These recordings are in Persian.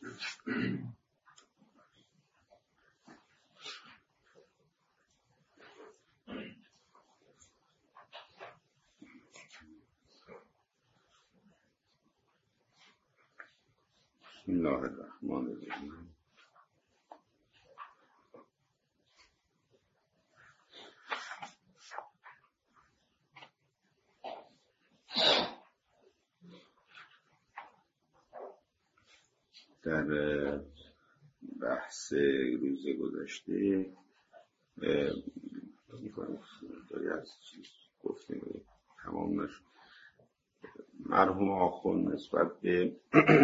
بسم الله الرحمن الرحیم. در بحث روز گذشته داری از چیز گفتیم تمام نشد. مرحوم آخوند نسبت به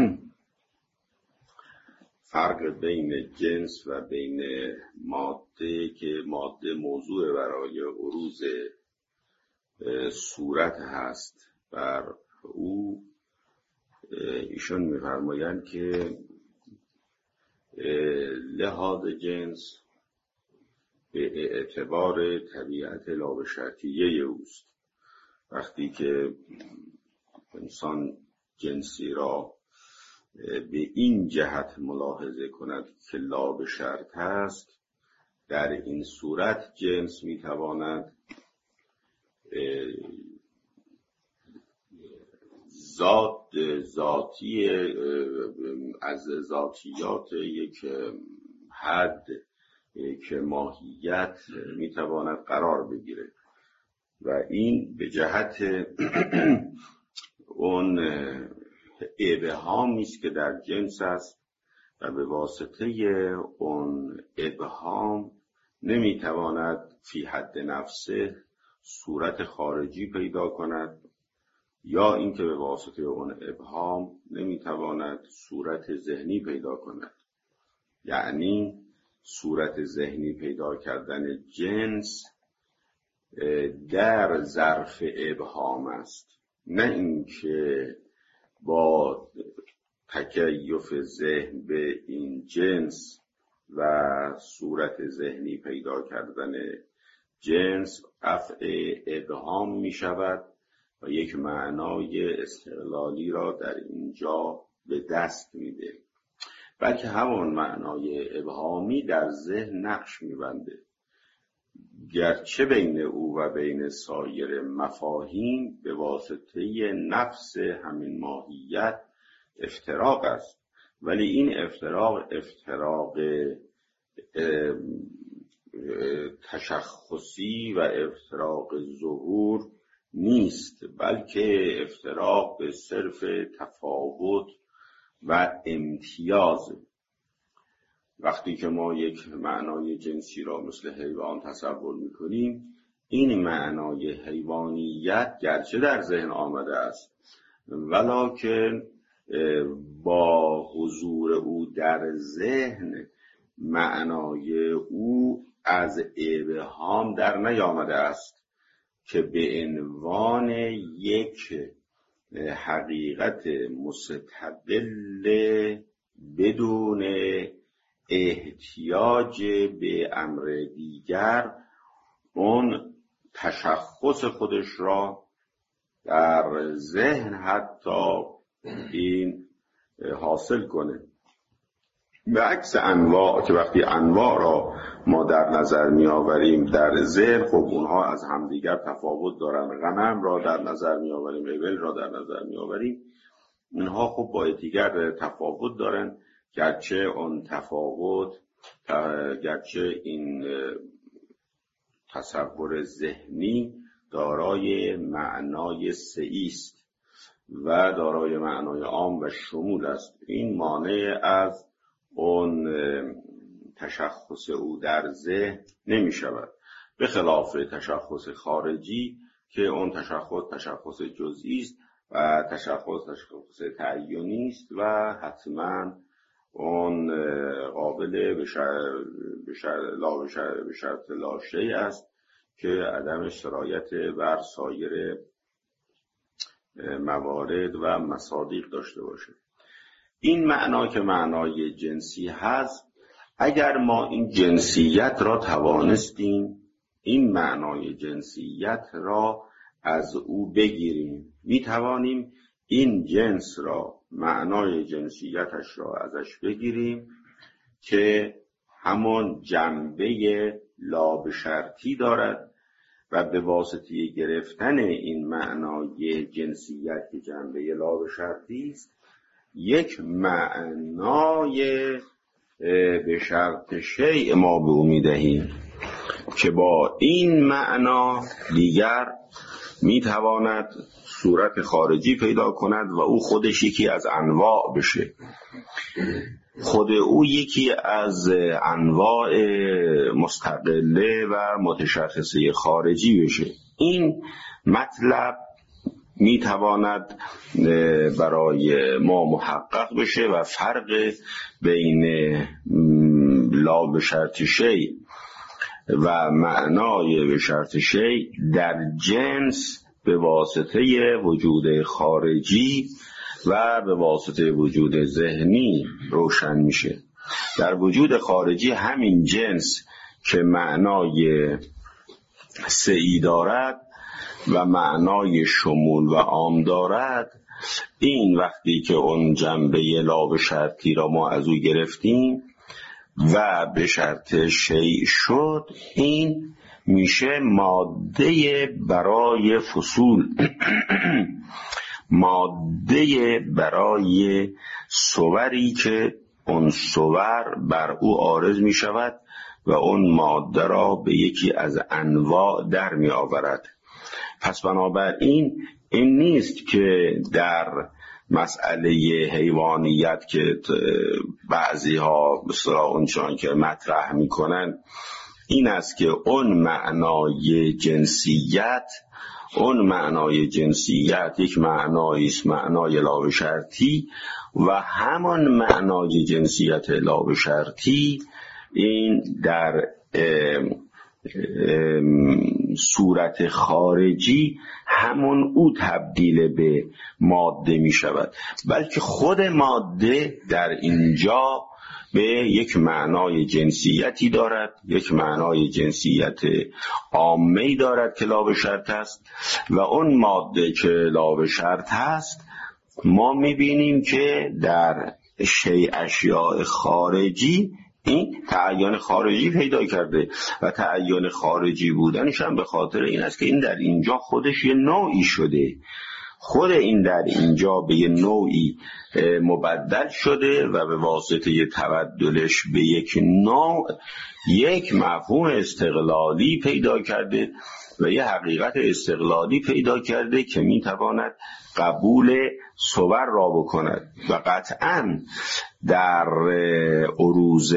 فرق بین جنس و بین ماده که ماده موضوع برای عروض صورت هست بر او، ایشان می‌فرمایند که لحاظ جنس به اعتبار طبیعت لابشرطیه اوست. وقتی که انسان جنسی را به این جهت ملاحظه کند که لابشرط است، در این صورت جنس میتواند ذاتی از ذاتیات یک حد که ماهیت میتواند قرار بگیره و این به جهت اون ابهامی است که در جنس است و به واسطه اون ابهام نمیتواند فی حد نفسه صورت خارجی پیدا کند، یا اینکه به واسطه اون ابهام نمیتواند صورت ذهنی پیدا کند. یعنی صورت ذهنی پیدا کردن جنس در ظرف ابهام است، نه اینکه با تکیف ذهن به این جنس و صورت ذهنی پیدا کردن جنس رفع ابهام می شود و یک معنای استقلالی را در اینجا به دست میده، بلکه همون معنای ابهامی در ذهن نقش میبنده، گرچه بین او و بین سایر مفاهیم به واسطه نفس همین ماهیت افتراق است، ولی این افتراق تشخصی و افتراق ظهور نیست، بلکه افتراق به صرف تفاوت و امتیاز. وقتی که ما یک معنای جنسی را مثل حیوان تصور میکنیم، این معنای حیوانیت گرچه در ذهن آمده است، ولکن با حضور او در ذهن معنای او از ابهام در نیامده است که به عنوان یک حقیقت مستقل بدون احتیاج به امر دیگر اون تشخص خودش را در ذهن حتی این حاصل کنه. به عکس انواع که وقتی انواع را ما در نظر می آوریم در ذهن، خب اونها از همدیگر تفاوت دارن. غنم را در نظر می آوریم، ابل را در نظر می آوریم، اینها خب با دیگر تفاوت دارن، گرچه اون تفاوت، گرچه این تصور ذهنی دارای معنای سعی است و دارای معنای عام و شمول است، این مانع از اون تشخص او در ذهن نمی شود، به خلاف تشخص خارجی که اون تشخص جزئی است و تشخص تعیینی است و حتما اون قابل به شرط لا شیء است که عدم سرایت بر سایر موارد و مصادیق داشته باشه. این معنا که معنای جنسی هست، اگر ما این جنسیت را توانستیم، این معنای جنسیت را از او بگیریم، می توانیم این جنس را معنای جنسیتش را ازش بگیریم که همون جنبه لابشرطی دارد و به واسطه گرفتن این معنای جنسیت که جنبه لابشرطی است، یک معنای به شرط شیء ما به او می‌دهیم که با این معنا دیگر میتواند صورت خارجی پیدا کند و او خودش یکی از انواع بشه، خود او یکی از انواع مستقله و متشخصه خارجی بشه. این مطلب میتواند برای ما محقق بشه و فرق بین لا به شرط شیء و معنای به شرط شیء در جنس به واسطه وجود خارجی و به واسطه وجود ذهنی روشن میشه. در وجود خارجی همین جنس که معنای سعی دارد و معنای شمول و عام دارد، این وقتی که اون جنبه لا به شرطی را ما از او گرفتیم و به شرط شیء شد، این میشه ماده برای فصول ماده برای صوری که اون صور بر او عارض می شود و اون ماده را به یکی از انواع در می آورد. پس بنابراین این نیست که در مسئله حیوانیت که بعضی ها بسیار اونچان که مطرح می کنن این است که اون معنای جنسیت یک معنایی است، معنای لا به شرطی، و همان معنای جنسیت لا به شرطی این در صورت خارجی همون او تبدیل به ماده می شود، بلکه خود ماده در اینجا به یک معنای جنسیتی دارد، یک معنای جنسیت عامی دارد که لا به شرط است، و اون ماده که لا به شرط است ما میبینیم که در اشیاء خارجی این تعین خارجی پیدا کرده و تعین خارجی بودنش هم به خاطر این است که این در اینجا خودش یه نوعی شده، خود این در اینجا به یه نوعی مبدل شده و به واسطه تبدلش به یک نوع یک مفهوم استقلالی پیدا کرده و یه حقیقت استقلالی پیدا کرده که میتواند قبول صور را بکند و قطعاً در عروض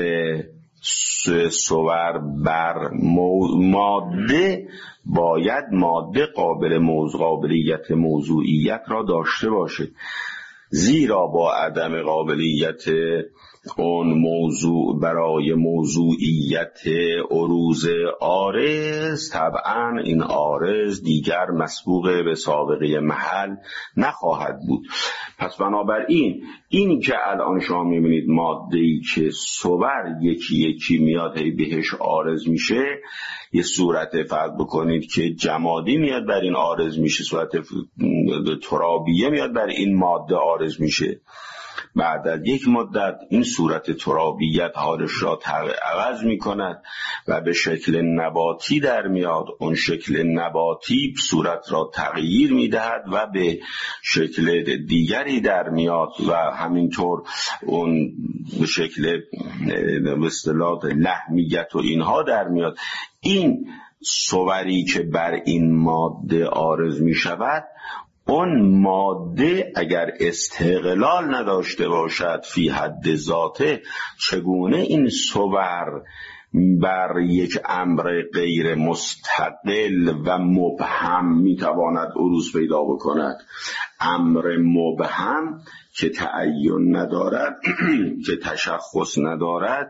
صور بر ماده باید ماده قابلیت موضوعیت را داشته باشد، زیرا با عدم قابلیت اون موضوع برای موضوعیت عروض عارض، طبعا این عارض دیگر مسبوق به سابقه محل نخواهد بود. پس بنابراین این که الان شما میبینید ماده‌ای که صور یکی یکی میاد بهش عارض میشه، یه صورت فرض بکنید که جمادی میاد بر این عارض میشه، صورت ترابیه میاد بر این ماده عارض میشه، بعد از یک مدت این صورت ترابیت حالش را عوض می کند و به شکل نباتی در میاد، اون شکل نباتی صورت را تغییر می دهد و به شکل دیگری در میاد و همینطور اون به شکل به اصطلاح لحمیت و اینها در میاد. این صوری که بر این ماده عارض می شود، اون ماده اگر استقلال نداشته باشد فی حد ذاته، چگونه این صور بر یک امر غیر مستقل و مبهم میتواند عروض پیدا بکند؟ امر مبهم که تعین ندارد که تشخص ندارد،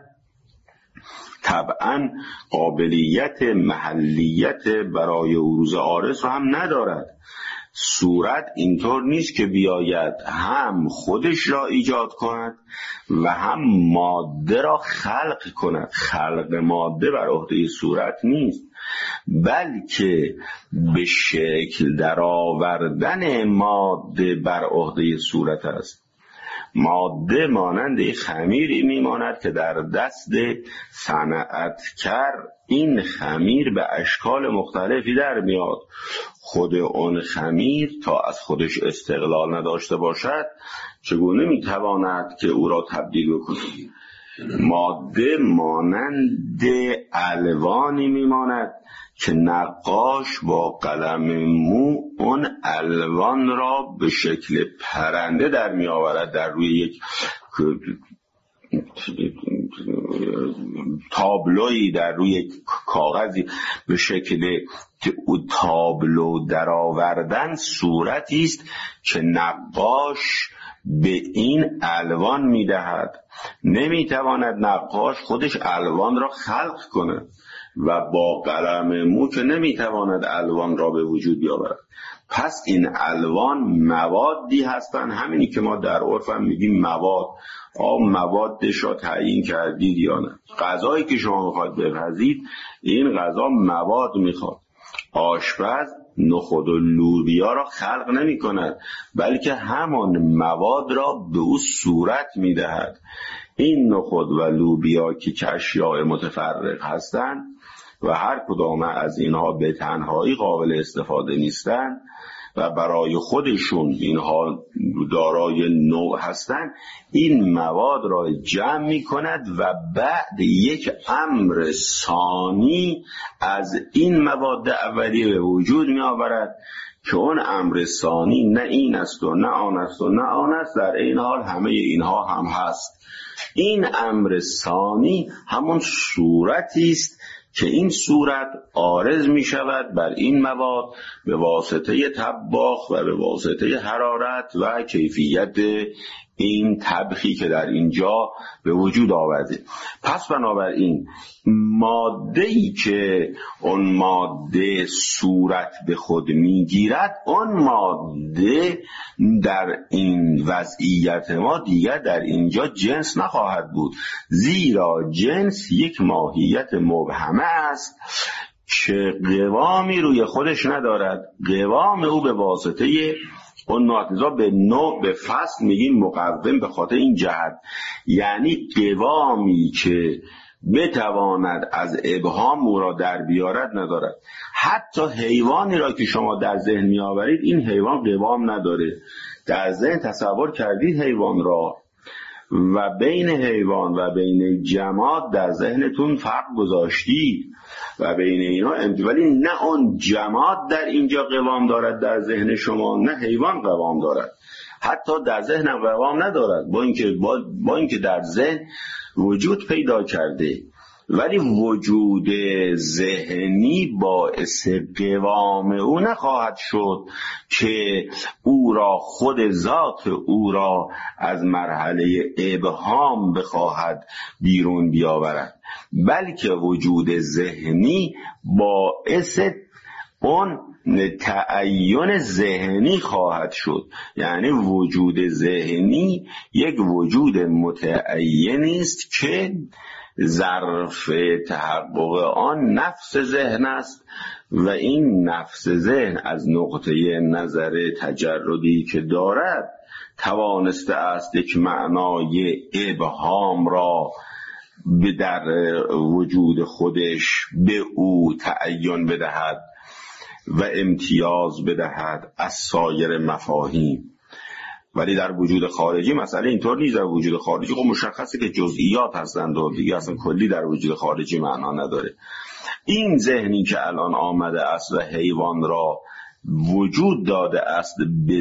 طبعا قابلیت محلیت برای عروض عارض رو هم ندارد. صورت اینطور نیست که بیاید هم خودش را ایجاد کند و هم ماده را خلق کند. خلق ماده بر عهده صورت نیست، بلکه به شکل در آوردن ماده بر عهده صورت است. ماده مانند خمیری میماند که در دست صنعتگر این خمیر به اشکال مختلفی در میاد. خود اون خمیر تا از خودش استقلال نداشته باشد چگونه میتواند که او را تبدیل بکند؟ ماده مانند الوانی میماند که نقاش با قلم مو اون الوان را به شکل پرنده در می آورد، در روی یک تابلویی، در روی یک کاغذی به شکل تابلو در آوردن صورتی است که نقاش به این الوان می دهد. نمی تواند نقاش خودش الوان را خلق کند و با قلم مو که نمی تواند الوان را به وجود بیاورد. پس این الوان موادی هستند، همینی که ما در عرف هم میگیم مواد. موادش را تعیین کردید یا نه؟ غذایی که شما میخواد بپزید این غذا مواد میخواد. آشپز نخود و لوبیا را خلق نمی کند بلکه همان مواد را به او صورت می دهد. این نخود و لوبیا که اشیاء متفرق هستند و هر کدام از اینها به تنهایی قابل استفاده نیستند و برای خودشون اینها دارای نوع هستند، این مواد را جمع می کند و بعد یک امر ثانی از این مواد اولیه به وجود می آورد که اون امر ثانی نه این است و نه آن است و نه آن است، در این حال همه اینها هم هست. این امر ثانی همون صورتی است که این صورت عارض می شود بر این مواد به واسطه طباخ و به واسطه حرارت و کیفیت این طبخی که در اینجا به وجود آورده. پس بنابراین ماده‌ای که اون ماده صورت به خود میگیرد، اون ماده در این وضعیت ما دیگر در اینجا جنس نخواهد بود، زیرا جنس یک ماهیت مبهمه است که قوامی روی خودش ندارد. قوام او به واسطه اون ناطزا به نوع به فصل میگیم مقوم به خاطر این جهت، یعنی قوامی که بتواند از ابهام او را در بیارد ندارد. حتی حیوانی را که شما در ذهن میآورید این حیوان قوام نداره. در ذهن تصور کردید حیوان را و بین حیوان و بین جماد در ذهنتون فرق گذاشتید و بین اینا ولی نه اون جماد در اینجا قوام دارد در ذهن شما، نه حیوان قوام دارد، حتی در ذهن قوام ندارد، با اینکه در ذهن وجود پیدا کرده، ولی وجود ذهنی باعث قوام او نخواهد شد که او را خود ذات او را از مرحله ابهام بخواهد بیرون بیاورد، بلکه وجود ذهنی باعث اون تعین ذهنی خواهد شد. یعنی وجود ذهنی یک وجود متعینی است که ظرف تحقق آن نفس ذهن است و این نفس ذهن از نقطه نظر تجردی که دارد توانسته است یک معنای ابهام را در وجود خودش به او تعین بدهد و امتیاز بدهد از سایر مفاهیم. ولی در وجود خارجی مسئله اینطور نیست. در وجود خارجی خب مشخصه که جزئیات هستند و دیگه اصلا کلی در وجود خارجی معنا نداره. این ذهنی که الان آمده است و حیوان را وجود داده است،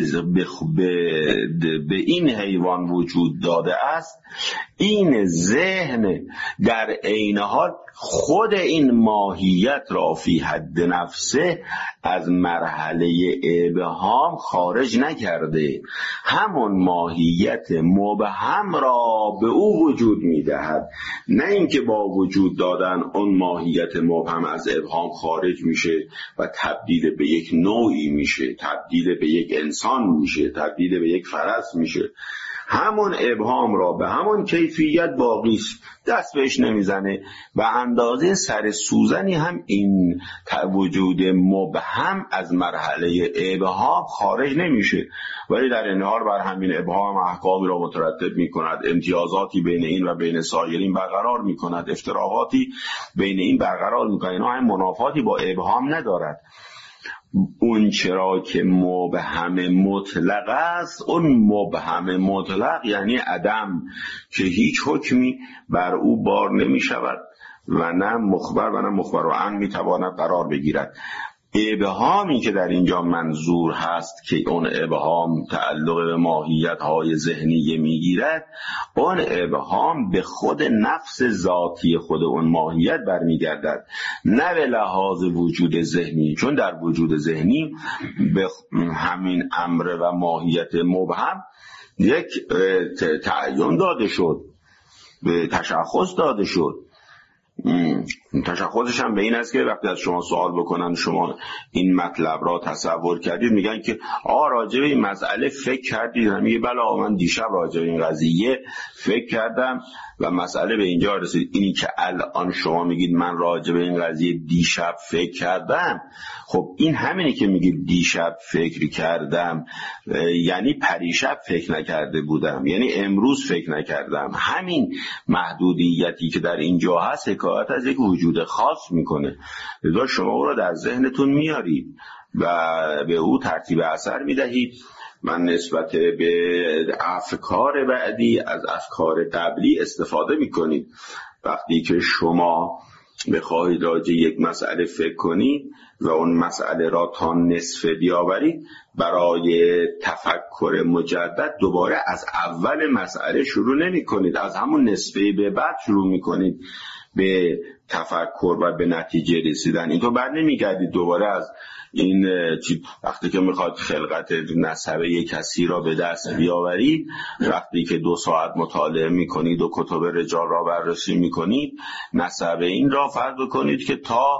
به این حیوان وجود داده است، این ذهن در عین حال خود این ماهیت را فی حد نفسه از مرحله ابهام خارج نکرده، همون ماهیت مبهم را به او وجود میدهد، نه اینکه با وجود دادن اون ماهیت مبهم از ابهام خارج میشه و تبدیل به یک نوعی میشه، تبدیل به یک انسان میشه، تبدیل به یک فرس میشه، همون ابهام را به همون کیفیت باقی است، دست بهش نمیزنه. و اندازه سر سوزنی هم این وجود مبهم از مرحله ابهام خارج نمیشه، ولی در این حال بر همین ابهام احکامی را مترتب میکند، امتیازاتی بین این و بین سایرین برقرار میکند، افتراقاتی بین این برقرار میکند. اینا هم منافاتی با ابهام ندارد. اون چرا که مبهم مطلق است، اون مبهم مطلق یعنی عدم که هیچ حکمی بر او بار نمی شود و نه مخبر و نه مخبر عن می تواند قرار بگیرد. ابهامی که در اینجا منظور هست که اون ابهام تعلق به ماهیت‌های ذهنی میگیرد، اون ابهام به خود نفس ذاتی خود اون ماهیت برمیگردد، نه به لحاظ وجود ذهنی، چون در وجود ذهنی به همین امر و ماهیت مبهم یک تعین داده شد، به تشخص داده شد. تشخصش هم به این است که وقتی از شما سوال بکنن شما این مطلب را تصور کردید، میگن که راجع به این مسئله فکر کردید؟ میگه بله من دیشب راجع به این قضیه فکر کردم و مسئله به اینجا رسید. اینی که الان شما میگید من راجع به این قضیه دیشب فکر کردم، خب این همینی که میگید دیشب فکر کردم یعنی پریشب فکر نکرده بودم، یعنی امروز فکر نکردم. همین محدودیتی که در اینجا هست حکایت از یک وجود خاص میکنه، لذا شما او را در ذهنتون میارید و به او ترتیب اثر میدهید. من نسبت به افکار بعدی از افکار قبلی استفاده میکنید. وقتی که شما بخواهید راجع یک مسئله فکر کنید و اون مسئله را تا نصف بیاورید، برای تفکر مجدد دوباره از اول مسئله شروع نمی کنید، از همون نصفه به بعد شروع می کنید به تفکر و به نتیجه رسیدن. اینطور بعد نمیگردید دوباره از این وقتی که میخواد خلقت نسبه کسی را به دست بیاورید، وقتی که 2 ساعت مطالعه میکنید و کتب رجال را بررسی میکنید، نسبه این را فرض کنید که تا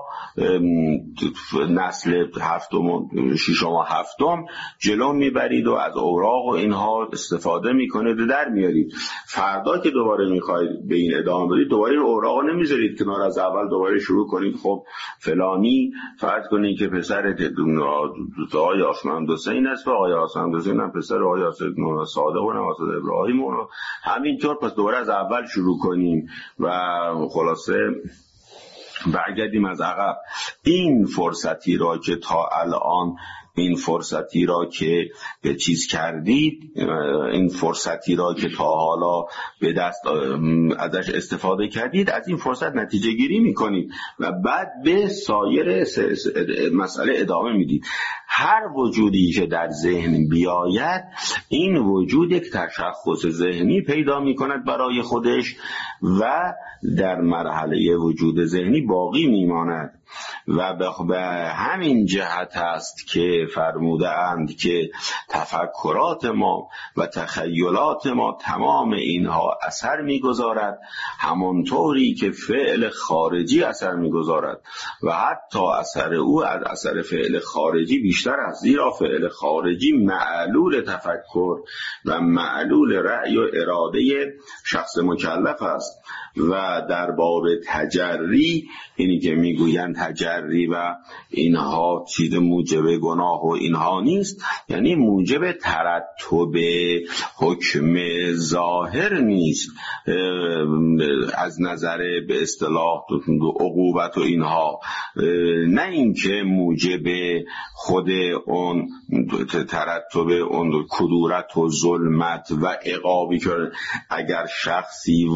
نسل 7 و 6 و 7 جلو میبرید و از اوراق و اینها استفاده میکنید و در میارید. فردا که دوباره میخواید به این ادامه بدید، دوباره این اوراق نمیذارید کنار، از اول دوباره شروع کنید. خب فلانی فرض کنید که پسر آقای آسمان حسین است و آقای آسمان حسین هم پسر آقای آسمان صادق و نواسد ابراهیم و همینطور، پس دوباره از اول شروع کنیم و خلاصه برگردیم از عقب. این فرصتی را که تا الان این فرصتی را که به چیز کردید، این فرصتی را که تا حالا به دست ازش استفاده کردید، از این فرصت نتیجه گیری میکنید و بعد به سایر مسئله ادامه میدید. هر وجودی که در ذهن بیاید، این وجود یک تشخص ذهنی پیدا میکند برای خودش و در مرحله وجود ذهنی باقی میماند و به همین جهت است که فرموده اند که تفکرات ما و تخیلات ما تمام اینها اثر میگذارد، همانطوری که فعل خارجی اثر میگذارد و حتی اثر او از اثر فعل خارجی بیشتر است، زیرا فعل خارجی معلول تفکر و معلول رأی و اراده شخص مکلف است. و در باب تجری، اینی که میگویند تجری و اینها چیز موجب گناه و اینها نیست، یعنی موجب ترتب حکم ظاهر نیست از نظر به اصطلاح عقوبت و اینها، نه اینکه موجب خود اون ترتب اون کدورت و ظلمت و عقابی که اگر شخصی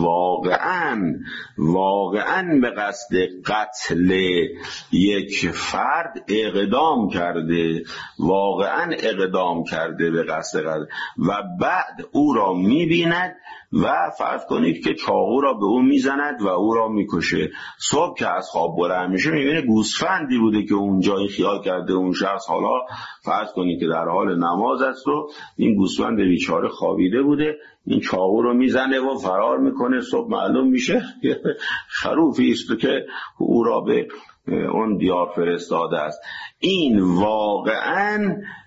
واقعاً به قصد قتل یک فرد اقدام کرده، واقعاً اقدام کرده به قصد قتل و بعد او را می‌بیند و فرض کنید که چاقو را به او میزند و او را میکشه. صبح که از خواب بلند میشه میبینه گوسفندی بوده که اونجا خیال کرده اون شخص، حالا فرض کنید که در حال نماز است و این گوسفند بیچاره خوابیده بوده، این چاقو رو میزنه و فرار میکنه. صبح معلوم میشه خروفی است که او را به اون دیار فرستاده است. این واقعاً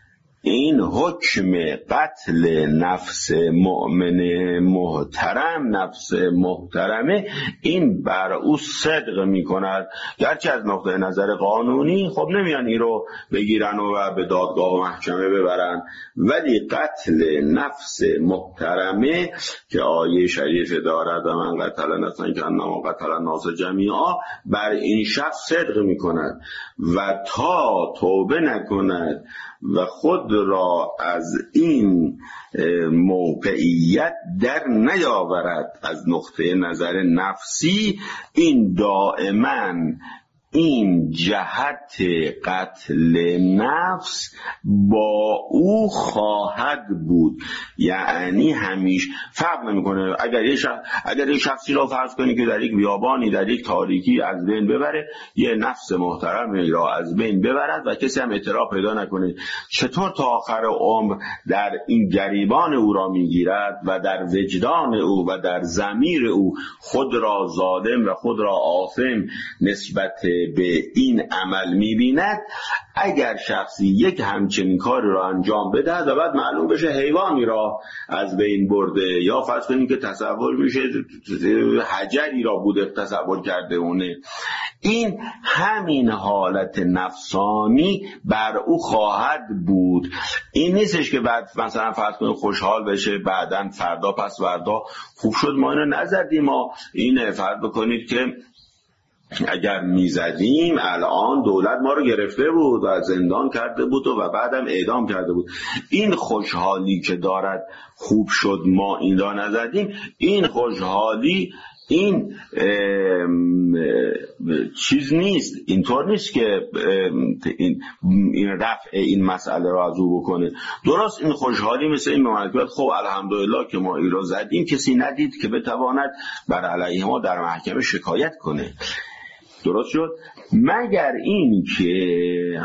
این حکم قتل نفس مؤمن محترم، نفس محترمه، این بر او صدق می کند. گرچه از نقطه نظر قانونی خب نمیان این رو بگیرن و به دادگاه و محکمه ببرن، ولی قتل نفس محترمه که آیه شریف دارد و من قتل نفسا که انما قتل الناس جمیعا، بر این شخص صدق می کند و تا توبه نکند و خود را از این موقعیت در نیاورد از نقطه نظر نفسی، این دائما این جهت قتل نفس با او خواهد بود. یعنی همیشه فرق نمیکنه اگر یه شخصی را فرض کنی که در یک بیابانی در یک تاریکی از بین ببره، یه نفس محترمی را از بین ببرد و کسی هم اطلاع پیدا نکنه، چطور تا آخر عمر در این گریبان او را میگیرد و در وجدان او و در ضمیر او خود را ظالم و خود را آثم نسبت به این عمل می‌بیند. اگر شخصی یک همچنین کاری را انجام بدهد و بعد معلوم بشه حیوانی را از بین برده، یا فرض کنیم که تصور میشه حجری را بوده تصور کرده اونه، این همین حالت نفسانی بر او خواهد بود. این نیستش که بعد مثلا فرض کنیم خوشحال بشه، بعدن فردا پس فردا خوب شد ما اینو نزدیم، ما این فرض بکنید که اگر میزدیم الان دولت ما رو گرفته بود و زندان کرده بود و بعدم اعدام کرده بود. این خوشحالی که دارد خوب شد ما این را نزدیم، این خوشحالی این چیز نیست، اینطور نیست که این رفع این مسئله را از او بکنه. درست این خوشحالی مثل این مملکت، خب الحمدلله که ما این را زدیم، کسی ندید که بتواند بر علیه ما در محکمه شکایت کنه. درست شد؟ مگر این که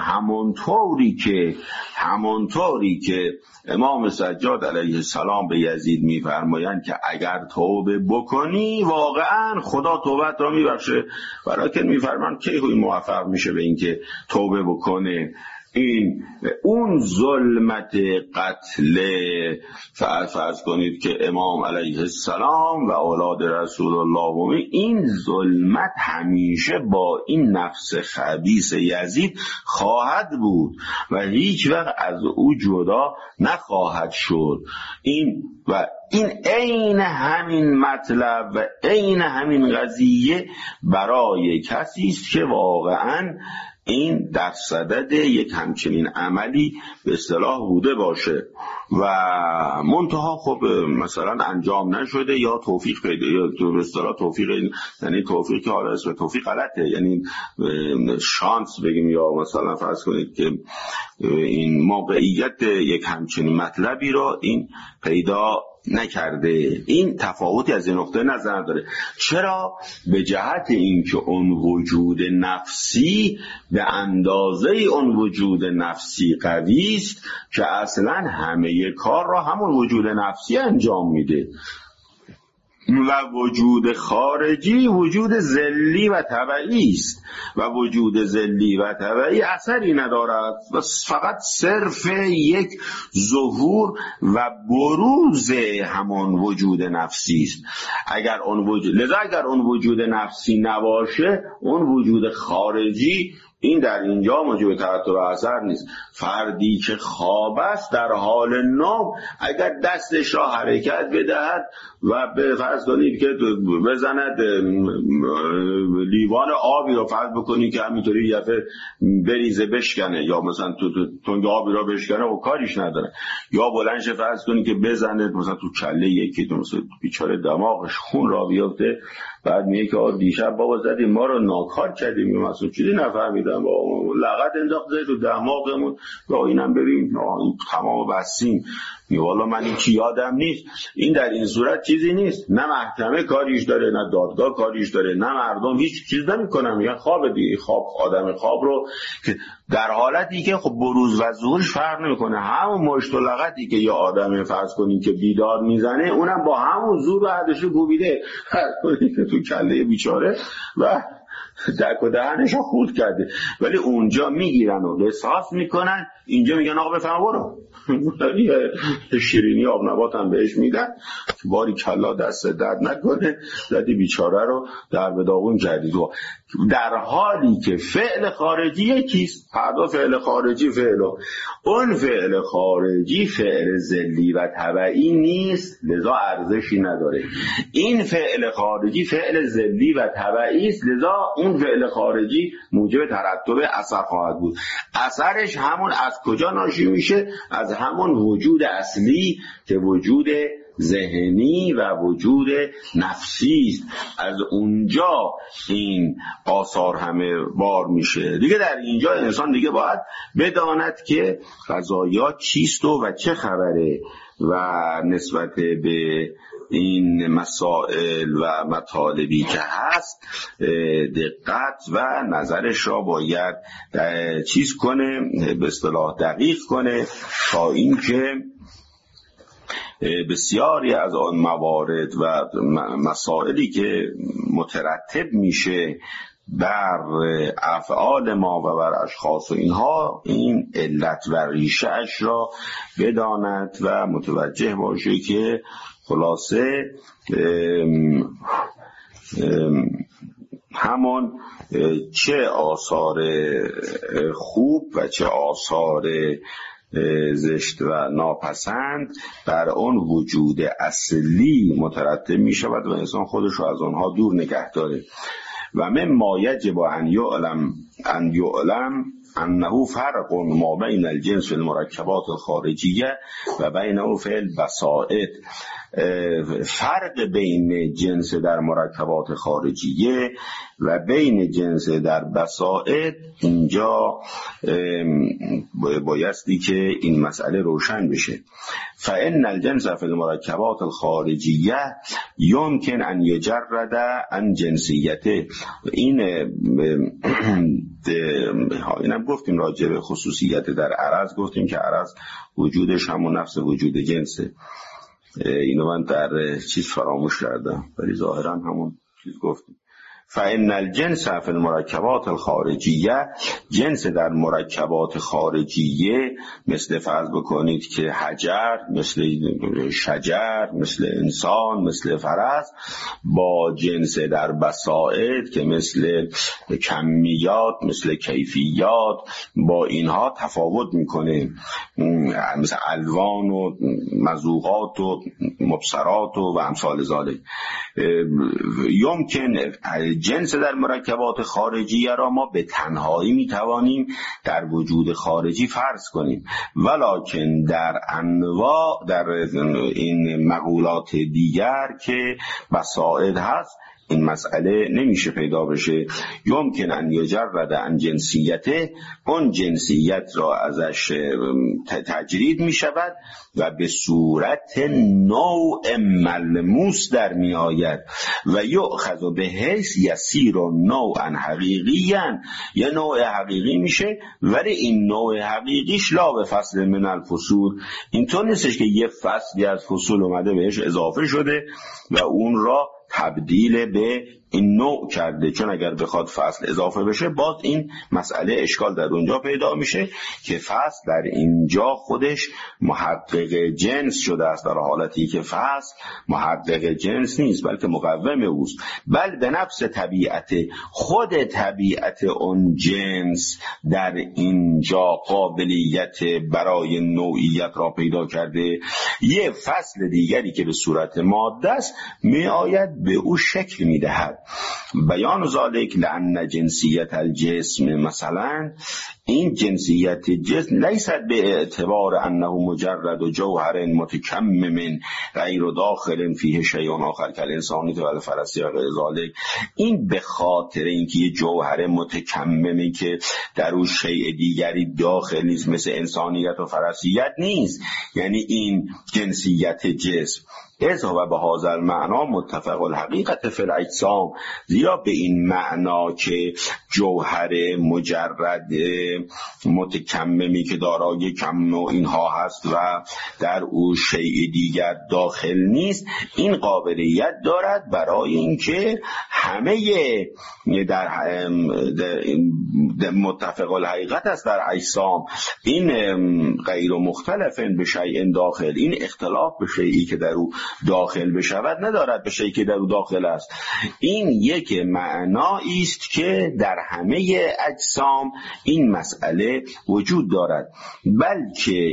همونطوری که امام سجاد علیه السلام به یزید میفرمایند که اگر توبه بکنی واقعا خدا توبت را میبخشه، ولیکن میفرمایند که این موفق میشه به این که توبه بکنه. این اون ظلمت قتل فرض کنید که امام علیه السلام و اولاد رسول الله، این ظلمت همیشه با این نفس خبیث یزید خواهد بود و هیچ وقت از او جدا نخواهد شد. این عین همین مطلب و عین همین قضیه برای کسی است که واقعاً این در صدد یک همچنین عملی به اصطلاح بوده باشه و منتها خب مثلا انجام نشده یا توفیق پیدا، یا به اصطلاح توفیق یعنی توفیق که حالا اسم توفیق غلطه، یعنی شانس بگیم، یا مثلا فرض کنید که این موقعیت یک همچنین مطلبی را این پیدا نکرده. این تفاوتی از این نقطه نظر داره. چرا؟ به جهت اینکه اون وجود نفسی به اندازه اون وجود نفسی قوی است که اصلا همه کار را همون وجود نفسی انجام میده و وجود خارجی وجود ذلی و طبعی است و وجود ذلی و طبعی اثری ندارد و فقط صرف یک ظهور و بروز همون وجود نفسی است. اگر اون وجود نفسی نباشه، اون وجود خارجی این در اینجا موجب ترتب اثر نیست. فردی که خواب است در حال نوم اگر دستش را حرکت بدهد و به فرض کنید که بزند لیوان آبی رو فرض بکنید که همینطوری یه دفعه بریزه بشکنه، یا مثلا تنگ آبی را بشکنه و کاریش نداره، یا بلندش فرض کنید که بزنه مثلا تو کله یکی مثلا بیچاره دماغش خون را بیفته، بعد میگه که دیشب بابا زدیم ما رو ناکار کردیم، مثلا چیزی نفهمیدم بابا لغت انداخت تو دماغمون و اینم ببین تمام بسیم. والا من این چی یادم نیست. این در این صورت چیزی نیست، نه محکمه کاریش داره، نه دادگاه کاریش داره، نه مردم هیچ چیز نمی‌کنن، میگن خواب دیگه. خواب آدم خواب رو که در حالتی که خب بروز و ظهورش فرق نمی‌کنه، همون مشت و لغتی که یه آدم فرض کنین که بیدار میزنه اونم با همون زور و عدش کوبیده فرض کنین که تو کله بیچاره و دک و دهنش رو خورد کرده، ولی اونجا میگیرن و قصاص میکنن، اینجا میگن آقا بفهم برو. شیرینی آب نبات هم بهش میدن، باری کلا دست درد نکنه، زدی بیچاره رو در به داغون کردی. در حالی که فعل خارجی یکیست، هر دو فعل خارجی فعلو، اون فعل خارجی فعل ذلی و تبعی نیست، لذا ارزشی نداره. این فعل خارجی فعل ذلی و تبعی است، لذا اون فعل خارجی موجب ترتب اثر خواهد بود. اثرش همون از کجا ناشی میشه؟ از همون وجود اصلی که وجود ذهنی و وجود نفسی است. از اونجا این آثار همه بار میشه دیگه. در اینجا انسان دیگه باید بداند که قضایا چیست و چه خبره و نسبت به این مسائل و مطالبی که هست دقت و نظرش را باید چیز کنه، به اصطلاح دقیق کنه، تا اینکه بسیاری از آن موارد و مسائلی که مترتب میشه بر افعال ما و بر اشخاص و اینها، این علت و ریشه اش را بداند و متوجه باشه که خلاصه همون چه آثار خوب و چه آثار زشت و ناپسند بر آن وجود اصلی مترتب می شود و انسان خودش رو از آنها دور نگه داره. و من ما یجب ان یعلم انه فرق ما بین الجنس و المرکبات الخارجیه و بینه فی البسائط. فرق بین جنس در مرکبات خارجیه و بین جنس در بسائط، اینجا بایستی که این مسئله روشن بشه. فإن الجنس فی المرکبات الخارجیه یمکن ان یجرد عن جنسیته. اینم گفتیم راجع به خصوصیت در عرض، گفتیم که عرض وجودش همون نفس وجود جنسه. اینو من در چیز فراموش کردم ولی ظاهرا همون چیز گفتیم. فإن الجنس فی المرکبات الخارجیه، جنس در مرکبات خارجیه مثل فرض بکنید که حجر، مثل شجر، مثل انسان، مثل فرس، با جنس در بسائط که مثل کمیات، مثل کیفیات، با اینها تفاوت میکنه، مثل الوان و مذوقات و مبصرات و امثال ذالک. یمکن جنس در مرکبات خارجیه را ما به تنهایی میتوانیم در وجود خارجی فرض کنیم، ولکن در انواع، در این مقولات دیگر که بسائط هست، این مسئله نمیشه پیدا بشه. یمکن ان یجرد عن جنسیته، اون جنسیت را ازش تجرید می شود و به صورت نوع ملموس در می آید و یؤخذ به حیث یسیر نوعا حقیقیا، یه نوع حقیقی میشه، ولی این نوع حقیقیش لا به فصل من الفصول، اینطور نیستش که یه فصلی از فصول اومده بهش اضافه شده و اون را تبدیل به این نوع کرده، چون اگر بخواد فصل اضافه بشه باز این مسئله اشکال در اونجا پیدا میشه که فصل در اینجا خودش محقق جنس شده است، در حالتی که فصل محقق جنس نیست بلکه مقوم اوست، بل به نفس طبیعت، خود طبیعت اون جنس در اینجا قابلیت برای نوعیت را پیدا کرده. یه فصل دیگری که به صورت ماده است می آید به او شکل می دهد. بیان ذالک لأن جنسیت الجسم، مثلا این جنسیت جسم لیست به اعتبار انه مجرد و جوهر متکمم غیر داخل فیه شیء آخر کالانسانیت و الفرسی و غیر ذالک، این به خاطر اینکه یه جوهر متکممی که در اون شیء دیگری داخل نیست، مثل انسانیت و فرسیت نیست، یعنی این جنسیت جسم اذا به هذا المعنا متفق الحقیقت فی الاجسام، زیرا به این معنا که جوهر مجرد متکممی که دارای کم و اینها هست و در او شیء دیگر داخل نیست، این قابلیت دارد برای اینکه همه در متفق الحقیقت است در اجسام، این غیر مختلف به شیء داخل، این اختلاف به شیئی که در او داخل بشود ندارد به شیئی که در او داخل است. این یک معنایی است که در همه اجسام این مسئله وجود دارد، بلکه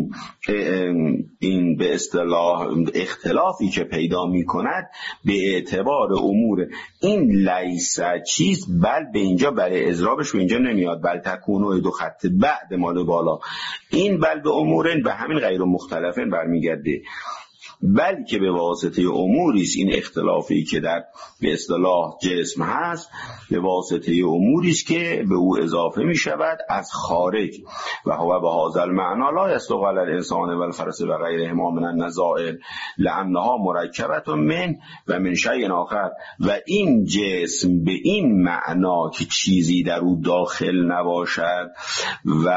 این به اصطلاح اختلافی که پیدا می کند به اعتبار امور این لیس چیز، بل به اینجا برای اضرابش به اینجا نمیاد، بل تکونو دو خط بعد مال بالا، این بل به امورن به همین غیر مختلفن برمیگرده، بلکه به واسطه اموری است. این اختلافی که در به اصطلاح جسم هست به واسطه اموری است که به او اضافه می شود از خارج، و هو به هذا المعنى لا يستوى على الانسان والفرس و غیرهما من النظائر لانها مرکبه من و من شیء آخر، و این جسم به این معنا که چیزی در او داخل نباشد و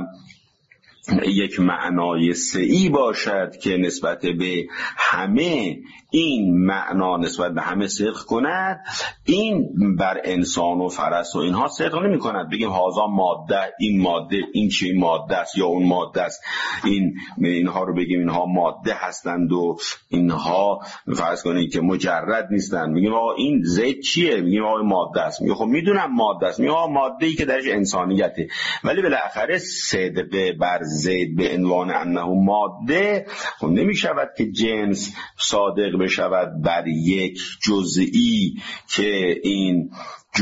یک معنای سعی باشد که نسبت به همه این معنا نسبت به همه صدق کند، این بر انسان و فرس و اینها صدق نمی کند. بگیم هازا ماده، این ماده، این چه ماده است یا اون ماده است، اینها رو بگیم اینها ماده هستند و اینها فرض کنید که مجرد نیستند. میگیم آقا این زید چیه؟ میگیم آقا ماده است. میگم خب میدونم ماده است. میگم آقا ماده ای که درش انسانیته، ولی بالاخره صدق بر زید به عنوان انه ماده خب نمی شود که جنس صادق بشود بر یک جزئی که این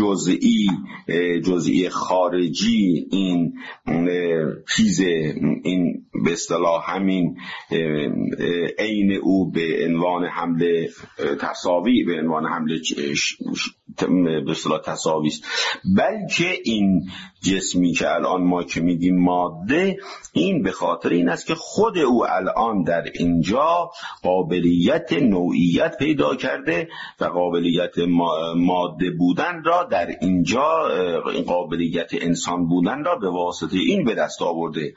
جزئی خارجی، این چیز، این به اصطلاح همین عین او به عنوان حمله تساوی، به عنوان حمله به اصطلاح تساوی است، بلکه این جسمی که الان ما که میگیم ماده، این به خاطر این است که خود او الان در اینجا قابلیت نوعیت پیدا کرده و قابلیت ماده بودن را در اینجا، این قابلیت انسان بودن را به واسطه این به دست آورده.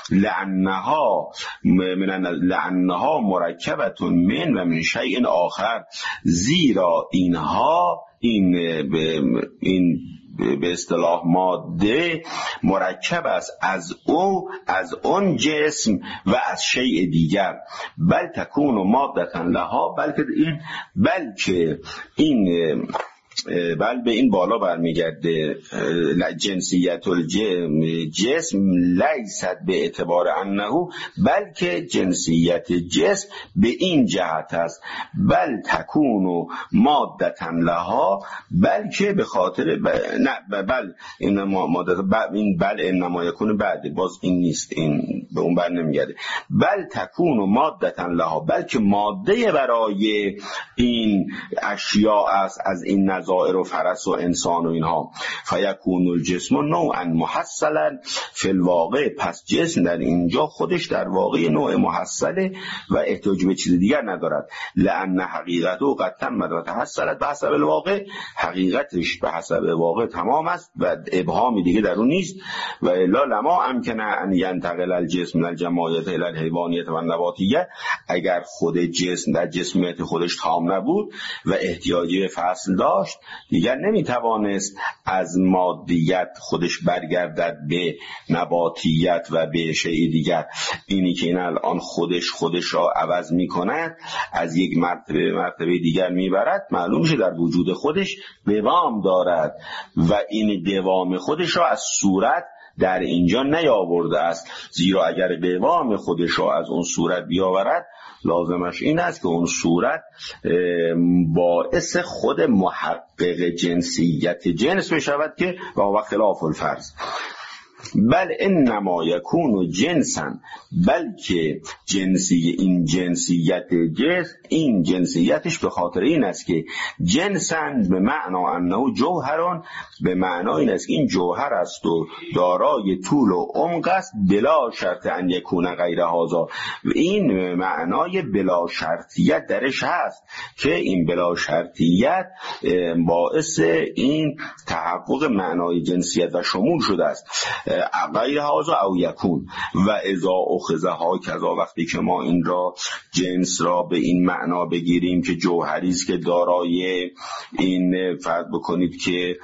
لعنها مرکبت من و من شیء آخر، زیرا اینها این به اصطلاح ماده مرکب است از اون جسم و از شیء دیگر، بل تکون مادتا لها، بلکه این بل به این بالا برمیگرده. جنسیت الجسم لیست به اعتبار انه، بلکه جنسیت جسم به این جهت است، بل تکون مادتا لها، بلکه به خاطر بل انما مادتا، این بل انما یکون بعد، باز این نیست، این به اون بر نمیگرده، بل تکون مادتا لها، بلکه ماده برای این اشیاء است از این نظائر و فرس و انسان و اینها. فیکون الجسم نوعا محصلا فی الواقع، پس جسم در اینجا خودش در واقع نوع محصله و احتیاج به چیز دیگر ندارد. لأن حقیقته قد تمت و تحصلت به حسب الواقع، حقیقتش به حسب واقع تمام است و ابهامی دیگه در اون نیست. و الا لما امکن ان ینتقل الجسم من الجمادات الی الحیوانیت و النباتیه، اگر خود جسم در جسمیت خودش تام نبود و احتیاجی به فصل داشت، دیگر نمیتوانست از مادیت خودش برگردد به نباتیت و به شیء دیگر. اینی که این الان خودش را عوض میکند، از یک مرتبه به مرتبه دیگر میبرد، معلوم میشه در وجود خودش دوام دارد و این دوام خودش را از صورت در اینجا نیاورده است، زیرا اگر دوام خودش را از اون صورت بیاورد، لازمش این است که اون صورت باعث خود محقق جنسیت جنس بشود که و خلاف الفرض. بل انما یکون جنسا، بلکه این جنسیتش به خاطر این است که جنسا به معنا انه جوهران، به معنای این است که این جوهر است و دارای طول و عمق است، بلا شرط ان یکون غیر هذا، این معنای بلا شرطیت درش هست که این بلا شرطیت باعث این تحقق معنای جنسیت و شمول شده است. غیر هذا او یکون و اذا اخذ هکذا، وقتی که ما این را جنس را به این معنا بگیریم که جوهری است که دارای این، فرض بکنید که